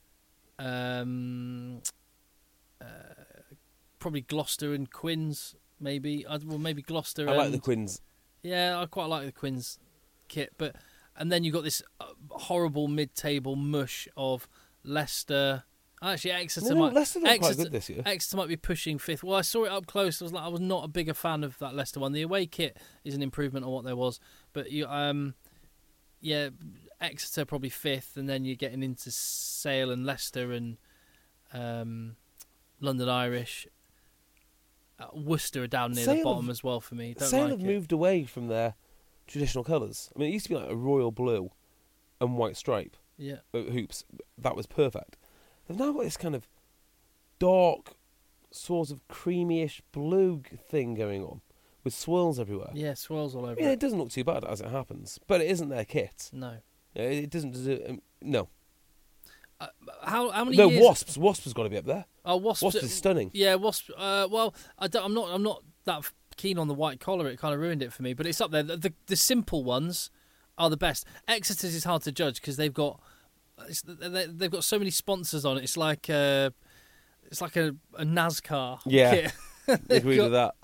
um, uh, probably Gloucester and Quins, maybe. I'd, well, maybe Gloucester. I and, like the Quins. Yeah, I quite like the Quins kit, but and then you've got this uh, horrible mid-table mush of Leicester. Actually, Exeter No, no, might Leicester look quite Exeter, good this year. Exeter might be pushing fifth. Well, I saw it up close. I was like, I was not a bigger fan of that Leicester one. The away kit is an improvement on what there was, but you, um, yeah, Exeter probably fifth, and then you're getting into Sale and Leicester and um, London Irish. Uh, Worcester are down near Sale the bottom have- as well for me. Don't Sale like have it. moved away from their traditional colours. I mean, it used to be like a royal blue and white stripe Yeah. uh, hoops. That was perfect. They've now got this kind of dark, sort of creamy-ish blue g- thing going on with swirls everywhere. Yeah, swirls all over Yeah, it. it doesn't look too bad as it happens, but it isn't their kit. No. Yeah, It doesn't. deserve- Um, no. Uh, how how many No, years? Wasps. Wasps has got to be up there. Oh, Wasps. Wasps is stunning. Yeah, Wasp. Uh, well, I don't, I'm not. I'm not that f- keen on the white collar. It kind of ruined it for me. But it's up there. The the, the simple ones are the best. Exeter's is hard to judge because they've got it's, they, they've got so many sponsors on it. It's like uh, it's like a, a NASCAR. Yeah. kit. They've Agreed got with that.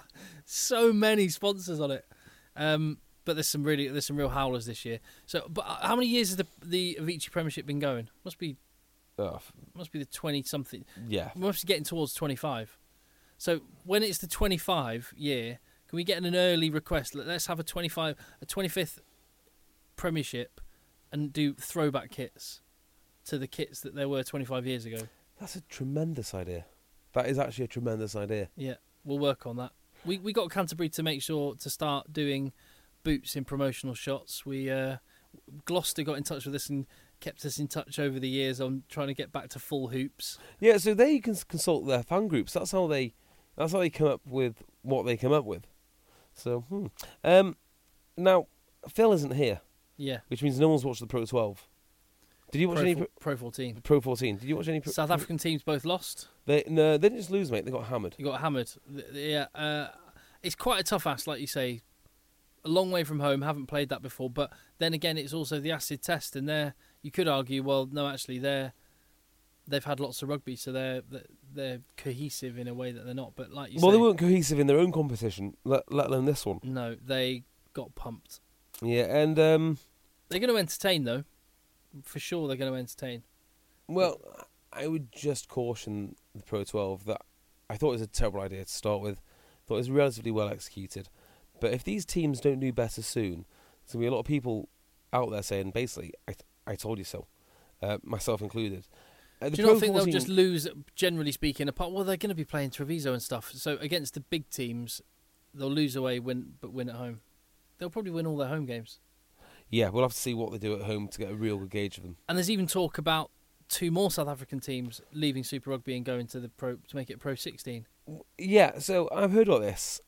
so many sponsors on it. Um, but there's some really there's some real howlers this year. So, but how many years has the the Avicii Premiership been going? Must be Oh, f- must be the twenty something. yeah. We must be getting towards twenty-five. So when it's the twenty-five year, can we get an early request? Let- Let's have a twenty-five, a twenty-fifth Premiership, and do throwback kits to the kits that there were twenty-five years ago. That's a tremendous idea. That is actually a tremendous idea. Yeah, we'll work on that. We we got Canterbury to make sure to start doing boots in promotional shots. We uh, Gloucester got in touch with us and kept us in touch over the years on trying to get back to full hoops. Yeah, so they can consult their fan groups. That's how they. That's how they come up with what they come up with. So, hmm. um, now Phil isn't here, Yeah, which means no one's watched the Pro twelve. Did you watch Pro, any fo- Pro, Pro fourteen. Pro fourteen? Did you watch any? Pro, South African teams both lost. They no, they didn't just lose, mate. They got hammered. You got hammered. Th- Yeah, uh, it's quite a tough ask, like you say. A long way from home. Haven't played that before, but then again, it's also the acid test, and there you could argue, well, no, actually, they're they've had lots of rugby, so they're they're cohesive in a way that they're not. But like you Well, say, they weren't cohesive in their own competition, let, let alone this one. no, they got pumped. Yeah, and um, They're going to entertain, though, for sure. They're going to entertain. well, I would just caution the Pro twelve that I thought it was a terrible idea to start with. Thought it was relatively well executed. But if these teams don't do better soon, there's going to be a lot of people out there saying, basically, I, I told you so, uh, myself included. Uh, the Do you not Pro think they'll fourteen just lose, generally speaking, apart? Well, they're going to be playing Treviso and stuff. So against the big teams, they'll lose away, win, but win at home. They'll probably win all their home games. Yeah, we'll have to see what they do at home to get a real good gauge of them. And there's even talk about two more South African teams leaving Super Rugby and going to the Pro to make it Pro sixteen. Yeah, so I've heard all this.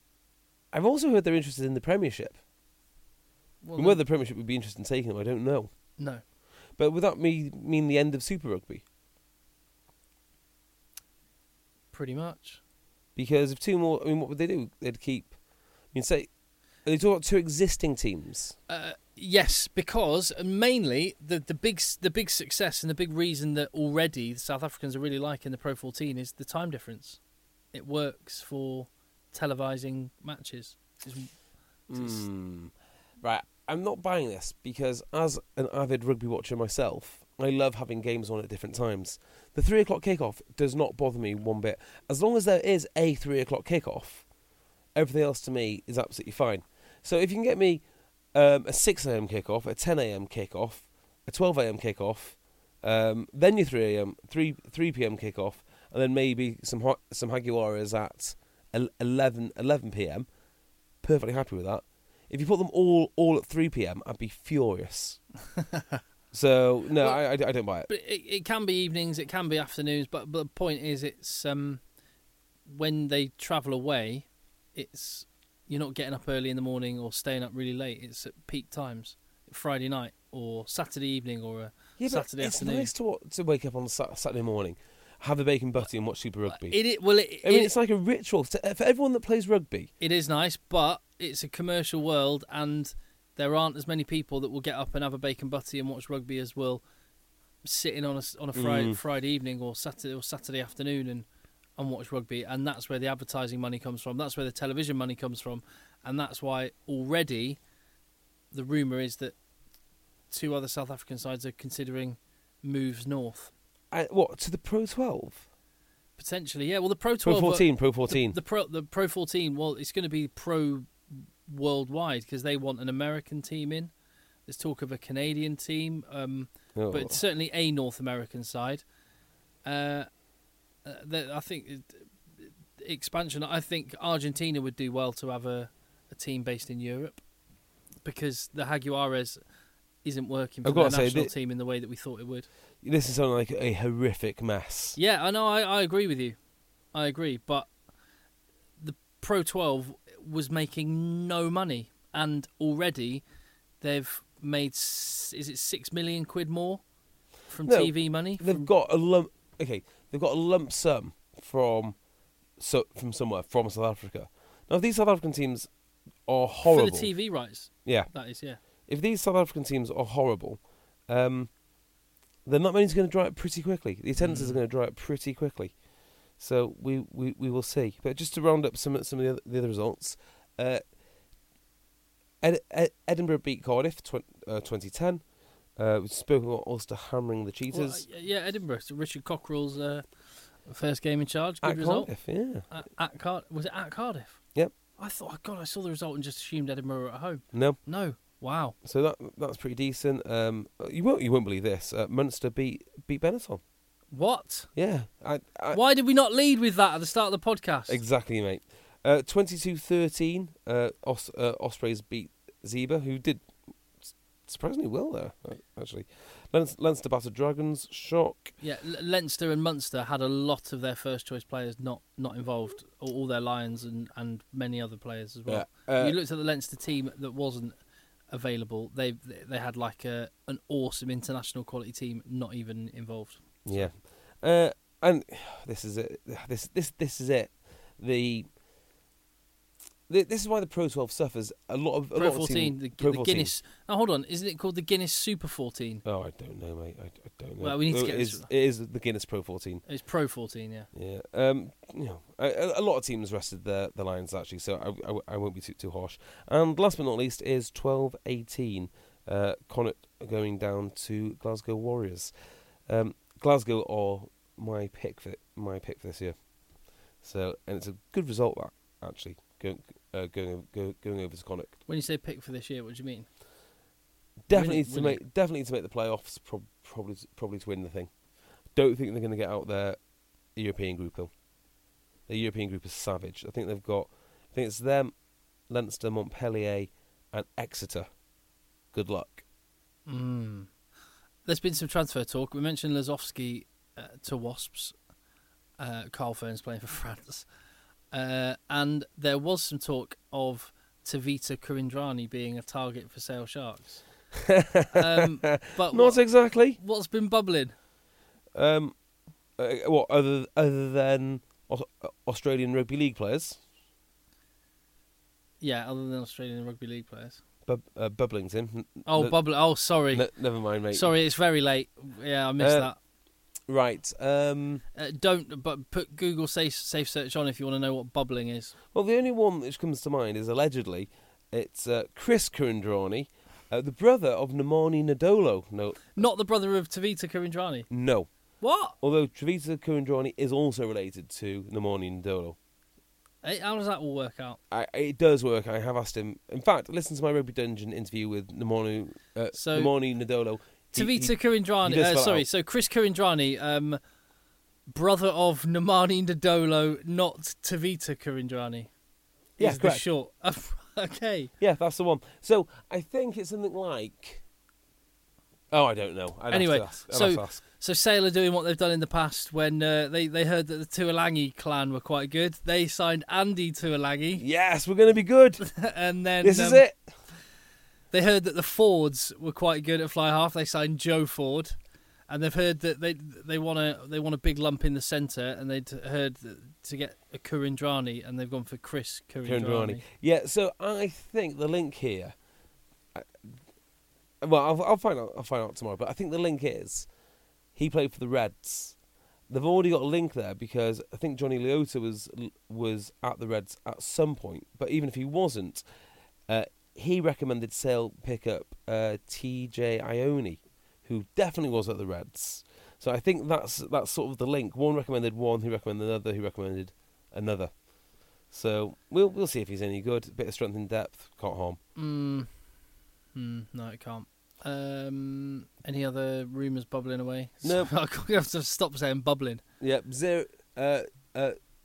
I've also heard they're interested in the Premiership. Well, And whether the Premiership would be interested in taking them, I don't know. no, But would that me mean the end of Super Rugby? pretty much. Because if two more, I mean, what would they do? They'd keep. I mean, say they talk about two existing teams. Uh, yes, because mainly the the big s- the big success and the big reason that already the South Africans are really liking the Pro fourteen is the time difference. It works for televising matches. It's, it's, Hmm. Right, I'm not buying this because as an avid rugby watcher myself, I love having games on at different times. The three o'clock kickoff does not bother me one bit. As long as there is a three o'clock kickoff, everything else to me is absolutely fine. So if you can get me um, a six a.m. kickoff, a ten a.m. kickoff, a twelve a.m. kickoff, um, then your three a.m. three three p.m. kickoff, and then maybe some ho- some Haguaras at eleven p.m. Perfectly happy with that. If you put them all all at three p.m, I'd be furious. So no, Well, I, I, I don't buy it. but it, it can be evenings, it can be afternoons. But, but the point is, it's um, when they travel away, it's you're not getting up early in the morning or staying up really late. It's at peak times, Friday night or Saturday evening or a Yeah, but Saturday it's afternoon. nice to to wake up on Sa- Saturday morning, have a bacon butty, and watch Super Rugby. It, it well, it, I mean, it- it's like a ritual to, for everyone that plays rugby. It is nice, but it's a commercial world, and there aren't as many people that will get up and have a bacon butty and watch rugby as will sitting on a on a Friday, Mm. Friday evening or Saturday or Saturday afternoon and and watch rugby. And that's where the advertising money comes from. That's where the television money comes from, and that's why already the rumour is that two other South African sides are considering moves north. I, what to the Pro twelve? Potentially, yeah. Well, the Pro Pro twelve, fourteen, Pro the, fourteen. the Pro the Pro fourteen. Well, it's going to be Pro worldwide because they want an American team in. There's talk of a Canadian team, um, Oh. but certainly a North American side. Uh, uh, the- I think it, expansion. I think Argentina would do well to have a, a team based in Europe because the Jaguares isn't working for I've the got to say, national thi- team in the way that we thought it would. This is sounding like a horrific mess. Yeah, I know. I, I agree with you. I agree, but the Pro twelve was making no money, and already they've made s- is it six million quid more from No, T V money? They've From- got a lump. Okay, they've got a lump sum from so from somewhere from South Africa. Now, if these South African teams are horrible, for the T V rights. yeah, That is, yeah. if these South African teams are horrible, um, then that money's going to dry up pretty quickly. The attendances Mm. are going to dry up pretty quickly. So we, we, we will see. But just to round up some some of the other, the other results, uh, Ed, Ed, Edinburgh beat Cardiff tw- uh, twenty ten. Uh, we've spoken about Ulster hammering the Well, Cheetahs uh, yeah, Edinburgh. So Richard Cockerell's uh, first game in charge. Good at result. Cardiff. Yeah. At, at Car- was it at Cardiff? Yep. I thought, oh God, I saw the result and just assumed Edinburgh were at home. No. No. Wow. So that that's pretty decent. Um, you won't you won't believe this. Uh, Munster beat beat Benetton. What? Yeah. I, I, Why did we not lead with that at the start of the podcast? Exactly, mate. Uh, twenty-two thirteen, uh, Os- uh, Ospreys beat Zebra, who did s- surprisingly well there, uh, actually. Leinster, Leinster battered Dragons, shock. Yeah, L- Leinster and Munster had a lot of their first choice players not, not involved, all, all their Lions and, and many other players as well. Yeah, uh, you looked at the Leinster team that wasn't available. They they had like a an awesome international quality team not even involved. Yeah. Uh, and this is it. This this this is it. The This is why the Pro twelve suffers. A lot of a Pro lot of fourteen, team, the, Pro the fourteen. Guinness. Now hold on, isn't it called the Guinness Super fourteen? Oh, I don't know, mate. I, I don't know. Well, we need to Oh, get it this- is, it is the Guinness Pro fourteen. It's Pro fourteen, yeah. Yeah. Um. You know, a, a lot of teams rested their the Lions actually, so I, I, I won't be too too harsh. And last but not least is twelve eighteen. Uh, Connacht going down to Glasgow Warriors. Um, Glasgow are my pick for my pick for this year. So and it's a good result that actually going uh, going go, going over to Connacht. When you say pick for this year, what do you mean? Definitely Win it, to win make definitely to make the playoffs. Prob- probably probably to win the thing. Don't think they're going to get out their European group though. The European group is savage. I think they've got. I think it's them, Leinster, Montpellier, and Exeter. Good luck. Mm. There's been some transfer talk. We mentioned Lazowski uh, to Wasps. Uh, Carl Fern's playing for France. Uh, and there was some talk of Tavita Kurindrani being a target for Sale Sharks. um, but Not what, exactly. what's been bubbling? Um, uh, what other other than Aus- Australian rugby league players? Yeah, other than Australian rugby league players. Bub- uh, bubbling, Tim. N- Oh, n- bubbling. Oh, sorry. n- never mind, mate. Sorry, it's very late. Yeah, I missed Uh, that. Right. Um. Uh, don't, but put Google safe, safe search on if you want to know what bubbling is. Well, the only one which comes to mind is allegedly it's uh, Chris Kurindrani, uh, the brother of Nemani Nadolo. No, Not the brother of Tavita Kurindrani. no. What? Although Tavita Kurindrani is also related to Nemani Nadolo. Hey, how does that all work out? I, it does work. I have asked him. In fact, listen to my Rugby Dungeon interview with Nemani, uh, So- Nemani Nadolo. He- Tavita he- Kurindrani. he does Uh, spell it sorry, out. so Chris Kurindrani, um, brother of Nemani Nadolo, not Tavita Kurindrani. Yeah, is the correct. short. Okay. Yeah, that's the one. So I think it's something like. Oh, I don't know. I'd Anyway, have to ask. I'd so- have to ask. So Sale are doing what they've done in the past when uh, they, they heard that the Tuolangi clan were quite good. They signed Andy Tuolangi. Yes, we're going to be good. And then This um, is it. they heard that the Fords were quite good at fly half. They signed Joe Ford. And they've heard that they they want a they want a big lump in the centre, and they'd heard that to get a Kurindrani, and they've gone for Chris Kurindrani. Kurindrani. Yeah, so I think the link here. I- Well, I'll, I'll find out. I'll find out tomorrow. But I think the link is he played for the Reds. They've already got a link there because I think Johnny Leota was was at the Reds at some point. But even if he wasn't, uh, he recommended Sale pick up uh, T J Ione, who definitely was at the Reds. So I think that's that's sort of the link. One recommended one, who recommended another, who recommended another. So we'll we'll see if he's any good. A bit of strength in depth, can't harm. Mm. Mm, no, it can't. Um, any other rumours bubbling away? No. I have to stop saying bubbling. Yeah, zero, uh, uh,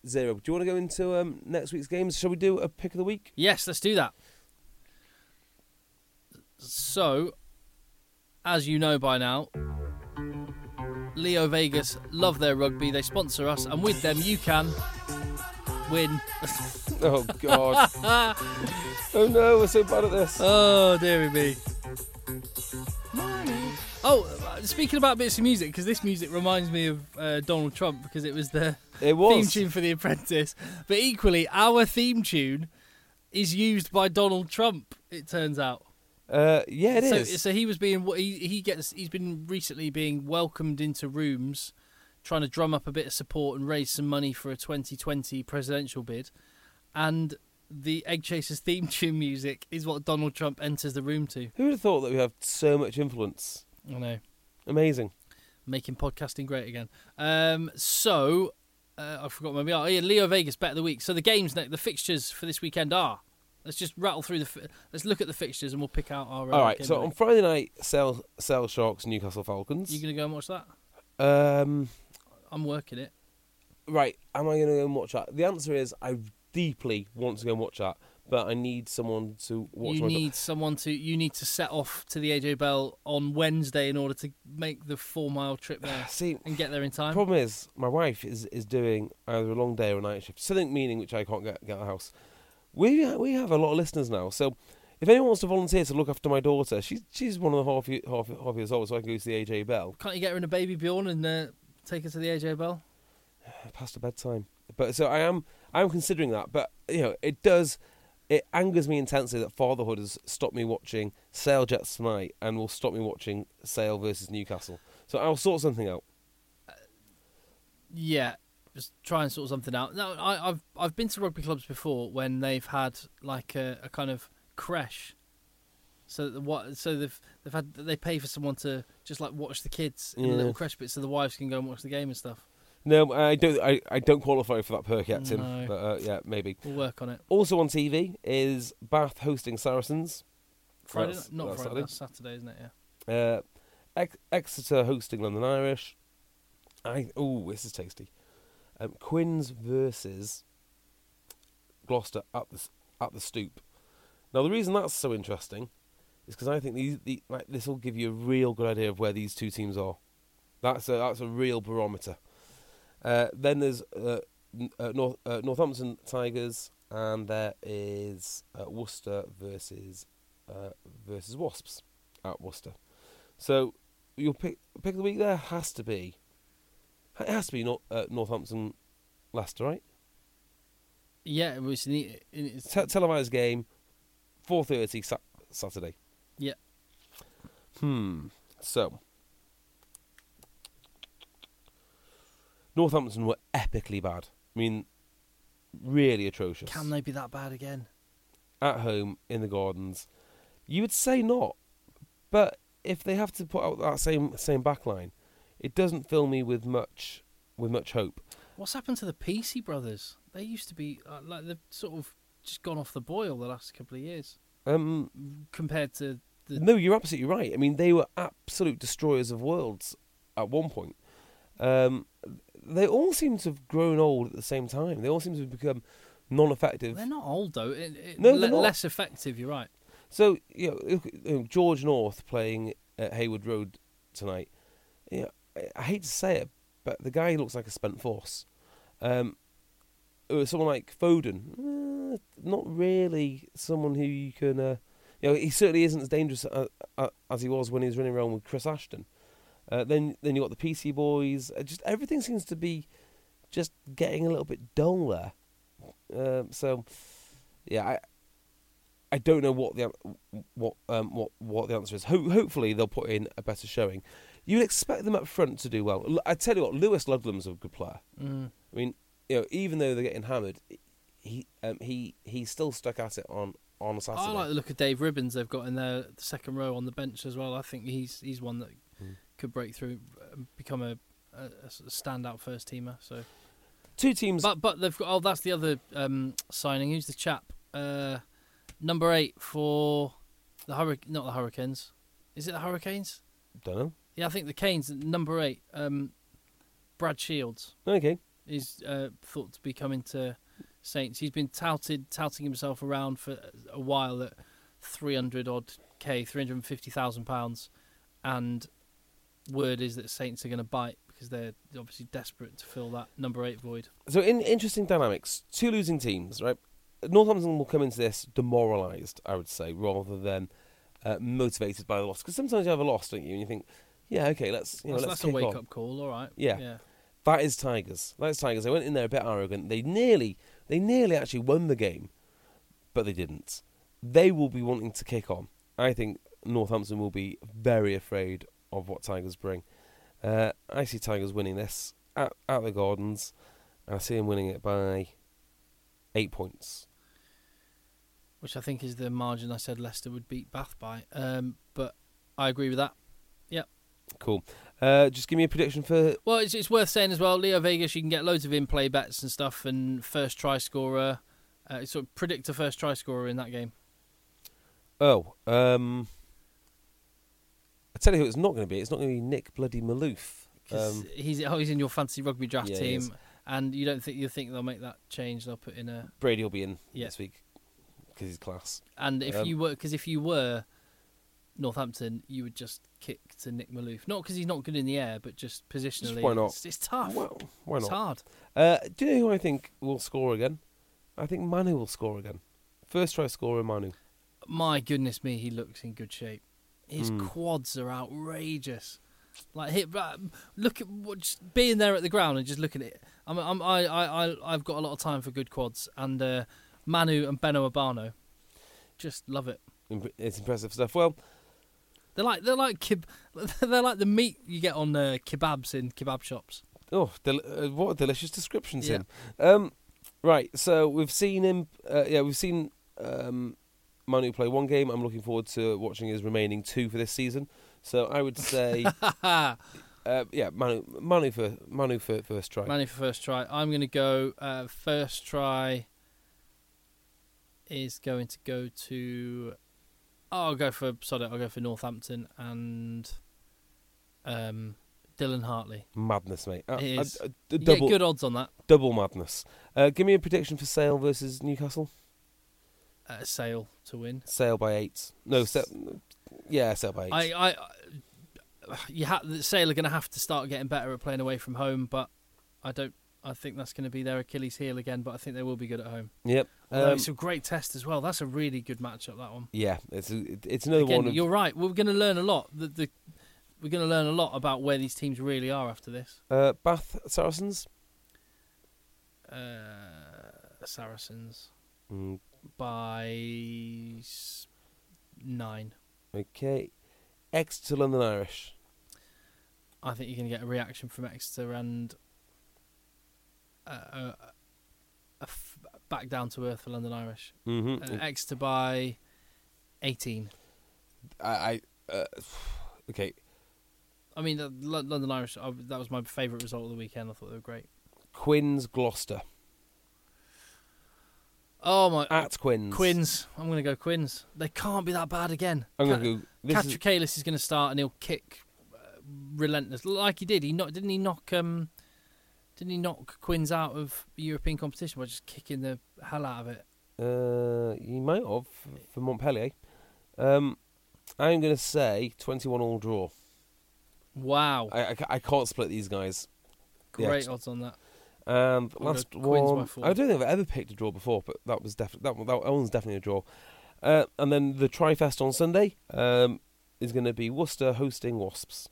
zero. Do you want to go into um, next week's games? Shall we do a pick of the week? Yes, let's do that. So, as you know by now, Leo Vegas love their rugby. They sponsor us, and with them you can win. Oh, God. Oh, no, we're so bad at this. Oh, dearie me. Oh, speaking about bits of music, because this music reminds me of uh, Donald Trump, because it was the it was. theme tune for The Apprentice. But equally, our theme tune is used by Donald Trump, it turns out. Uh, yeah, it so, is. So he was being he he gets he's been recently being welcomed into rooms, trying to drum up a bit of support and raise some money for a twenty twenty presidential bid, and the Egg Chasers theme tune music is what Donald Trump enters the room to. Who would have thought that we have so much influence? I know, amazing, making podcasting great again. Um, so uh, I forgot my oh yeah, Leo Vegas bet of the week. So the games, the fixtures for this weekend are. Let's just rattle through the. Let's look at the fixtures and we'll pick out our. Uh, All right. So on Friday night, Sale Sale Sharks, Newcastle Falcons. You gonna go and watch that? Um, I'm working it. Right. Am I gonna go and watch that? The answer is I deeply want to go and watch that, but I need someone to watch. You my need someone to. You need to set off to the A J Bell on Wednesday in order to make the four mile trip there. See, and get there in time. The problem is my wife is is doing either a long day or a night shift. Something meaning which I can't get get out of the house. We we have a lot of listeners now, so if anyone wants to volunteer to look after my daughter, she's she's one of the half half half years old, so I can go to the A J Bell. Can't you get her in a baby Bjorn and uh, take her to the A J Bell? Past her bedtime, but so I am I am considering that, but you know it does it angers me intensely that fatherhood has stopped me watching Sale Jets tonight and will stop me watching Sale versus Newcastle. So I'll sort something out. Uh, yeah. Just try and sort something out. Now, I, I've I've been to rugby clubs before when they've had like a, a kind of creche. So the, what? So they've they've had they pay for someone to just like watch the kids in yeah. a little creche bit, so the wives can go and watch the game and stuff. No, I don't. I, I don't qualify for that perk yet, Tim. No. But uh, yeah, maybe We'll work on it. Also on T V is Bath hosting Saracens. Friday, That's, not that's Friday. Saturday. That's Saturday, isn't it? Yeah. Uh, Ex- Exeter hosting London Irish. I oh, this is tasty. Um, Quins versus Gloucester at the at the Stoop. Now the reason that's so interesting is because I think these the, like this will give you a real good idea of where these two teams are. That's a that's a real barometer. Uh, then there's uh, uh, North uh, Northampton Tigers, and there is uh, Worcester versus uh, versus Wasps at Worcester. So your pick pick of the week there has to be. It has to be North, uh, Northampton, Leicester, right? Yeah, it was. It's Te- televised game, four thirty sa- Saturday. Yeah. Hmm. So Northampton were epically bad. I mean, really atrocious. Can they be that bad again? At home in the Gardens, you would say not, but if they have to put out that same same backline. It doesn't fill me with much, with much hope. What's happened to the Peacey brothers? They used to be uh, like they've sort of just gone off the boil the last couple of years. Um, compared to the no, you're absolutely right. I mean, they were absolute destroyers of worlds at one point. Um, they all seem to have grown old at the same time. They all seem to have become non-effective. They're not old though. It, it, no, le- they're not. Less effective. You're right. So you know, look, you know, George North playing at Hayward Road tonight. Yeah. I hate to say it, but the guy looks like a spent force. Um, someone like Foden, eh, not really someone who you can. Uh, you know, he certainly isn't as dangerous as, as he was when he was running around with Chris Ashton. Uh, then, then you got the P C boys. Uh, just everything seems to be just getting a little bit dull there. Um, so, yeah, I, I don't know what the what um what what the answer is. Ho- hopefully, they'll put in a better showing. You'd expect them up front to do well. I tell you what, Lewis Ludlam's a good player. Mm. I mean, you know, even though they're getting hammered, he um, he he's still stuck at it on, on a Saturday. I like the look of Dave Ribbons they've got in there, the second row on the bench as well. I think he's he's one that mm. could break through, and become a, a, a standout first teamer. So two teams, but but they've got oh that's the other um, signing. Who's the chap? Uh, number eight for the Hurric- not the Hurricanes. Is it the Hurricanes? Don't know. Yeah, I think the Canes, number eight, um, Brad Shields. Okay. is uh, thought to be coming to Saints. He's been touted, touting himself around for a while at three hundred odd K, three hundred fifty thousand pounds, and word is that Saints are going to bite because they're obviously desperate to fill that number eight void. So in interesting dynamics, two losing teams, right? Northampton will come into this demoralised, I would say, rather than uh, motivated by the loss. Because sometimes you have a loss, don't you? And you think, yeah, okay, let's you know, that's, let's that's a kick wake on. up call, all right. Yeah. yeah. That is Tigers. That is Tigers. They went in there a bit arrogant. They nearly, they nearly actually won the game, but they didn't. They will be wanting to kick on. I think Northampton will be very afraid of what Tigers bring. Uh, I see Tigers winning this at, at the Gardens, and I see them winning it by eight points. Which I think is the margin I said Leicester would beat Bath by. Um, but I agree with that. Yep. Cool. Uh, just give me a prediction for... Well, it's, it's worth saying as well, Leo Vegas, you can get loads of in-play bets and stuff, and first try scorer. Uh, sort of predict a first try scorer in that game. Oh, um... I tell you who it's not going to be. It's not going to be Nick bloody Maloof. Um, he's oh, he's in your fantasy rugby draft yeah, team, and you don't think you think they'll make that change? They'll put in a Brady will be in yeah. this week because he's class. And if um, you were, because if you were Northampton, you would just kick to Nick Maloof, not because he's not good in the air, but just positionally. Just why not? It's, it's tough. Well, why not? It's hard. Uh, do you know who I think will score again? I think Manu will score again. First try scorer, Manu. My goodness me, he looks in good shape. His mm. quads are outrageous. Like hit, look at just being there at the ground and just looking at it. I'm, I'm, I, I, I've got a lot of time for good quads, and uh, Manu and Beno Abano, just love it. It's impressive stuff. Well, they're like they're like kib, they're like the meat you get on uh, kebabs in kebab shops. Oh, del- uh, what a delicious description, Tim. Yeah. Um, right, so we've seen him. Uh, yeah, we've seen. Um, Manu play one game. I'm looking forward to watching his remaining two for this season. So I would say, uh, yeah, Manu, Manu for Manu for first try. Manu for first try. I'm going to go. Uh, first try is going to go to. Oh, I'll go for. Sorry, I'll go for Northampton and um, Dylan Hartley. Madness, mate. Uh, it is. Uh, uh, you double, get good odds on that. Double madness. Uh, give me a prediction for Sale versus Newcastle. Uh, Sale to win. Sale by eight. No, Sale, yeah, Sale by eight. I, I, you ha- Sale are going to have to start getting better at playing away from home, but I don't. I think that's going to be their Achilles heel again. But I think they will be good at home. Yep. Although Um, it's a great test as well. That's a really good matchup. That one. yeah, it's a, it's another Again, one. Of, you're right. We're going to learn a lot. The, the we're going to learn a lot about where these teams really are after this. uh, Bath Saracens. Uh, Saracens Mm, by s- nine. okay. Exeter London Irish. I think you're going to get a reaction from Exeter and uh, a, a f- back down to earth for London Irish. Mm-hmm. Uh, Exeter by eighteen. I, I uh, okay. I mean, uh, L- London Irish. I, that was my favourite result of the weekend. I thought they were great. Quins Gloucester. Oh my! At Quins. Quins. I'm going to go Quins. They can't be that bad again. I'm Ca- going to go. This is, Katrikalis is going to start and he'll kick uh, relentless, like he did. He not didn't he knock um, didn't he knock Quins out of European competition by just kicking the hell out of it? uh, you might have for Montpellier. Um, I'm going to say twenty-one all draw. Wow, I, I, ca- I can't split these guys. great Yeah. odds on that. And I'll last go Quins by one, four. I don't think I've ever picked a draw before, but that was definitely that, one- that one's definitely a draw. Uh, and then the Tri-Fest on Sunday um, is going to be Worcester hosting Wasps.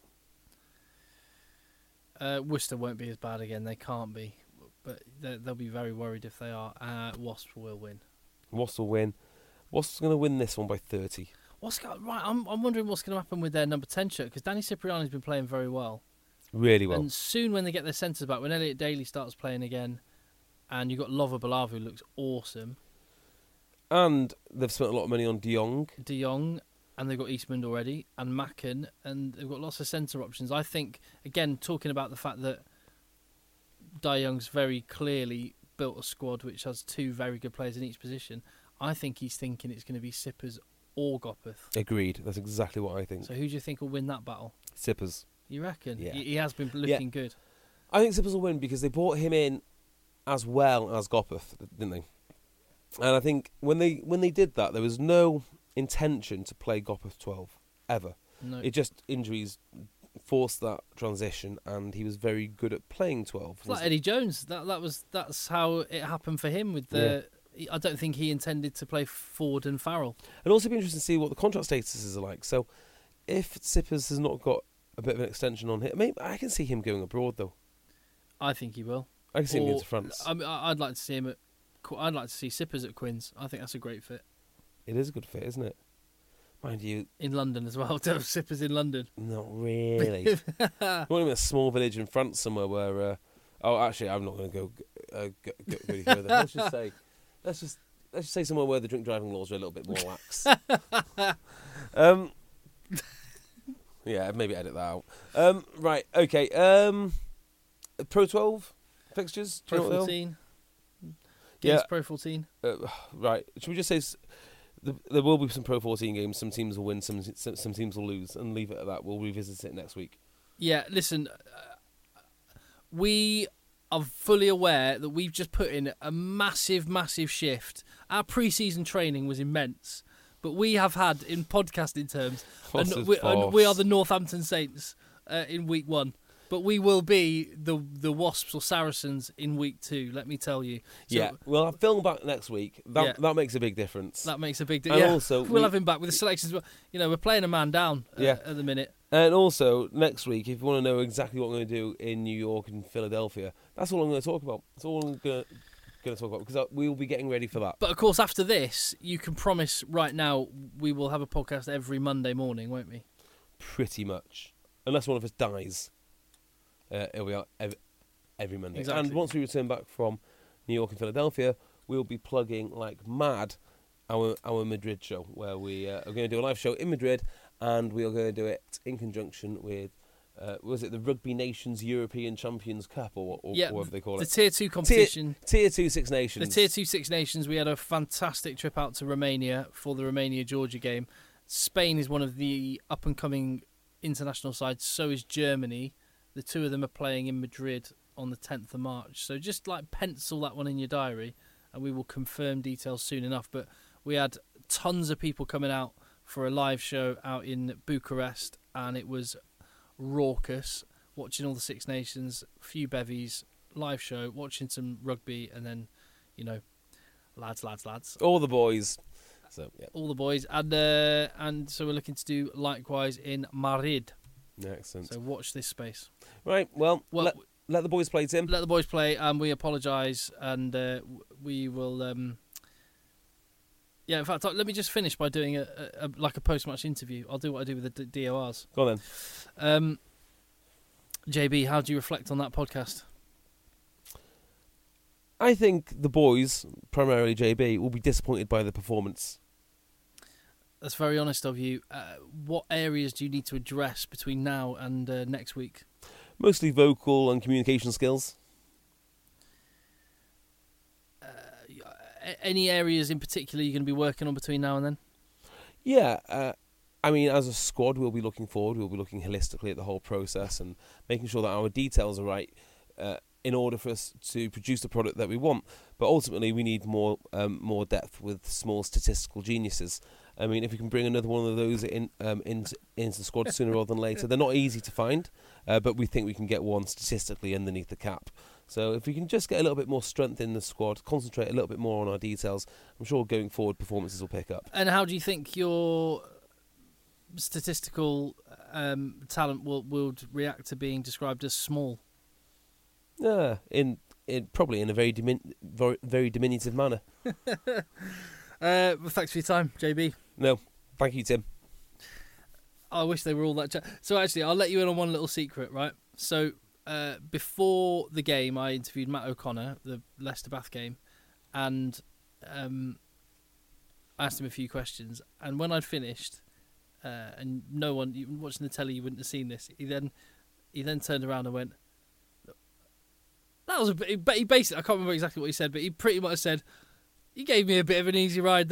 Uh, Worcester won't be as bad again. They can't be, but they- they'll be very worried if they are. Uh, Wasps will win. Wasps will win. Wasps going to win this one by thirty. What's go- right? I'm I'm wondering what's going to happen with their number ten shirt because Danny Cipriani's been playing very well. Really well. And soon when they get their centres back, when Elliot Daly starts playing again, and you've got Lova Balavu who looks awesome, And they've spent a lot of money on De Jong. De Jong, and they've got Eastmond already, and Macken, and they've got lots of centre options. I think, again, talking about the fact that De Jong's very clearly built a squad which has two very good players in each position, I think he's thinking it's going to be Sippers or Gopeth. Agreed. That's exactly what I think. So who do you think will win that battle? Sippers. You reckon? Yeah. He, he has been looking good. I think Sippers will win because they brought him in as well as Gopeth, didn't they? And I think when they when they did that, there was no intention to play Gopeth twelve ever. No. It just injuries forced that transition, and he was very good at playing twelve. It's like Eddie Jones. That that was that's how it happened for him. With the, yeah. I don't think he intended to play Ford and Farrell. It'll also be interesting to see what the contract statuses are like. So, if Sippers has not got a bit of an extension on him, maybe I can see him going abroad though. I think he will. I can see or, him going to France. I mean, I'd like to see him at. I'd like to see Sippers at Quins. I think that's a great fit. It is a good fit, isn't it? Mind you, in London as well. To have Sippers in London. Not really. You want him in a small village in France somewhere where. Uh, oh, actually, I'm not going to go uh, go, go really further. Let's just say, let's just let's just say somewhere where the drink driving laws are a little bit more lax. um. Yeah, maybe edit that out. Um, right, okay. Um, Pro twelve fixtures? Do you Pro know what fourteen. Games Yeah. Pro fourteen. Uh, right, should we just say s- the, there will be some Pro fourteen games, some teams will win, some, some some teams will lose, and leave it at that. We'll revisit it next week. Yeah, listen, uh, we are fully aware that we've just put in a massive, massive shift. Our pre-season training was immense, but we have had, in podcasting terms, Boss and is we, and boss. we are the Northampton Saints uh, in week one. But we will be the the Wasps or Saracens in week two, let me tell you. So Yeah, we'll have Phil back next week. That Yeah. that makes a big difference. that makes a big And difference. Yeah, also we'll we- have him back with the selections. You know, we're playing a man down uh, Yeah. at the minute. And also, next week, if you want to know exactly what we're going to do in New York and Philadelphia, that's all I'm going to talk about. That's all I'm going to, going to talk about, because we will be getting ready for that. But of course, after this, you can promise right now we will have a podcast every Monday morning, won't we? Pretty much. Unless one of us dies. Uh, here we are every, every Monday. Exactly. And once we return back from New York and Philadelphia, we'll be plugging like mad our our Madrid show, where we uh, are going to do a live show in Madrid, and we are going to do it in conjunction with, uh, was it the Rugby Nations European Champions Cup, or, or Yeah, whatever they call the it? Tier two competition. Tier, tier two Six Nations. The Tier two Six Nations, we had a fantastic trip out to Romania for the Romania-Georgia game. Spain is one of the up-and-coming international sides, so is Germany. The two of them are playing in Madrid on the tenth of March. So just like pencil that one in your diary, and we will confirm details soon enough. But we had tons of people coming out for a live show out in Bucharest, and it was raucous, watching all the Six Nations, a few bevies, live show, watching some rugby, and then, you know, lads, lads, lads. All the boys. So yeah, All the boys. And, uh, and so we're looking to do likewise in Madrid. yeah, excellent. So watch this space. Right, well, Well, let, let the boys play, Tim. Let the boys play, and we apologise, and uh, w- we will. Um, yeah, in fact, uh, let me just finish by doing a, a, a like a post-match interview. I'll do what I do with the D- D O Rs. Go on then. Um, J B, how do you reflect on that podcast? I think the boys, primarily J B, will be disappointed by the performance. That's very honest of you. Uh, what areas do you need to address between now and uh, next week? Mostly vocal and communication skills. Uh, a- any areas in particular you're going to be working on between now and then? Yeah, uh, I mean, as a squad, we'll be looking forward. We'll be looking holistically at the whole process and making sure that our details are right uh, in order for us to produce the product that we want. But ultimately, we need more um, more depth with small statistical geniuses. I mean, if we can bring another one of those in um, into, into the squad sooner rather than later, they're not easy to find, uh, but we think we can get one statistically underneath the cap. So if we can just get a little bit more strength in the squad, concentrate a little bit more on our details, I'm sure going forward performances will pick up. And how do you think your statistical um, talent will will react to being described as small? Yeah, in in probably in a very dimin- very, very diminutive manner. Uh, well, thanks for your time, J B. No, thank you, Tim. I wish they were all that. Ch- so actually, I'll let you in on one little secret, right? So uh, before the game, I interviewed Matt O'Connor, the Leicester Bath game, and um, asked him a few questions. And when I'd finished, uh, and no one even watching the telly, you wouldn't have seen this. He then he then turned around and went, "That was a bit." He basically, I can't remember exactly what he said, but he pretty much said, "You gave me a bit of an easy ride there."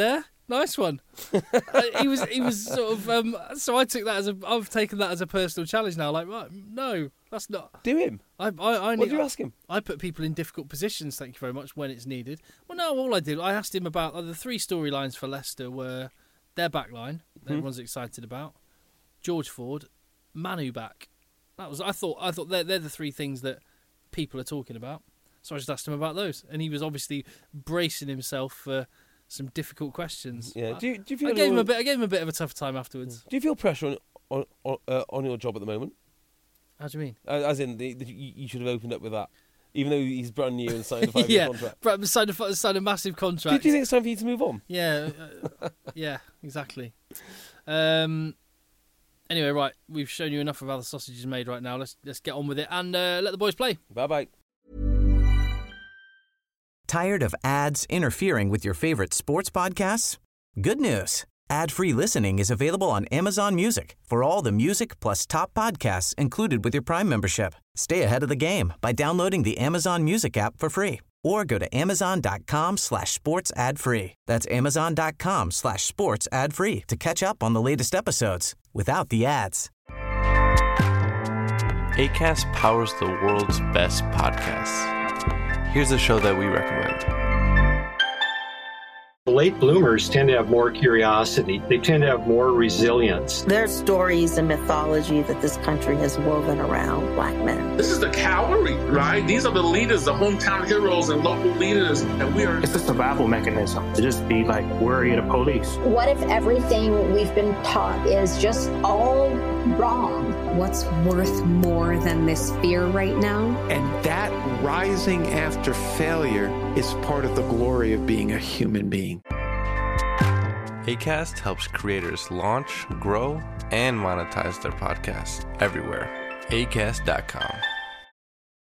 Nice one. uh, he was he was sort of um, so I took that as a I've taken that as a personal challenge now. Like, right, no, that's not. Do him. I I, I What do you ask him? I put people in difficult positions. Thank you very much when it's needed. Well, no, all I did I asked him about uh, the three storylines for Leicester were their back line, that Mm-hmm. everyone's excited about, George Ford, Manu back. That was I thought I thought they're they're the three things that people are talking about. So I just asked him about those, and he was obviously bracing himself for some difficult questions. Yeah. Do you, do you feel I gave him any- a bit. I gave him a bit of a tough time afterwards. Do you feel pressure on on on, uh, on your job at the moment? How do you mean? Uh, as in, the, the, you you should have opened up with that, even though he's brand new and signed a five-year yeah, contract. but signed a signed a massive Do, contract. do you think it's time for you to move on? Yeah, uh, yeah, exactly. Um. Anyway, right, we've shown you enough of how the sausage is made right now. Let's let's get on with it and uh, let the boys play. Bye bye. Tired of ads interfering with your favorite sports podcasts? Good news. Ad-free listening is available on Amazon Music for all the music plus top podcasts included with your Prime membership. Stay ahead of the game by downloading the Amazon Music app for free or go to amazon.com slash sports ad free. That's amazon.com slash sports ad free to catch up on the latest episodes without the ads. Acast powers the world's best podcasts. Here's a show that we recommend. Late bloomers tend to have more curiosity. They tend to have more resilience. There are stories and mythology that this country has woven around Black men. This is the cavalry, right? These are the leaders, the hometown heroes and local leaders, and we are... It's a survival mechanism to just be like worried of police. What if everything we've been taught is just all wrong? What's worth more than this fear right now? And that rising after failure is part of the glory of being a human being. Acast helps creators launch, grow, and monetize their podcasts everywhere. acast dot com.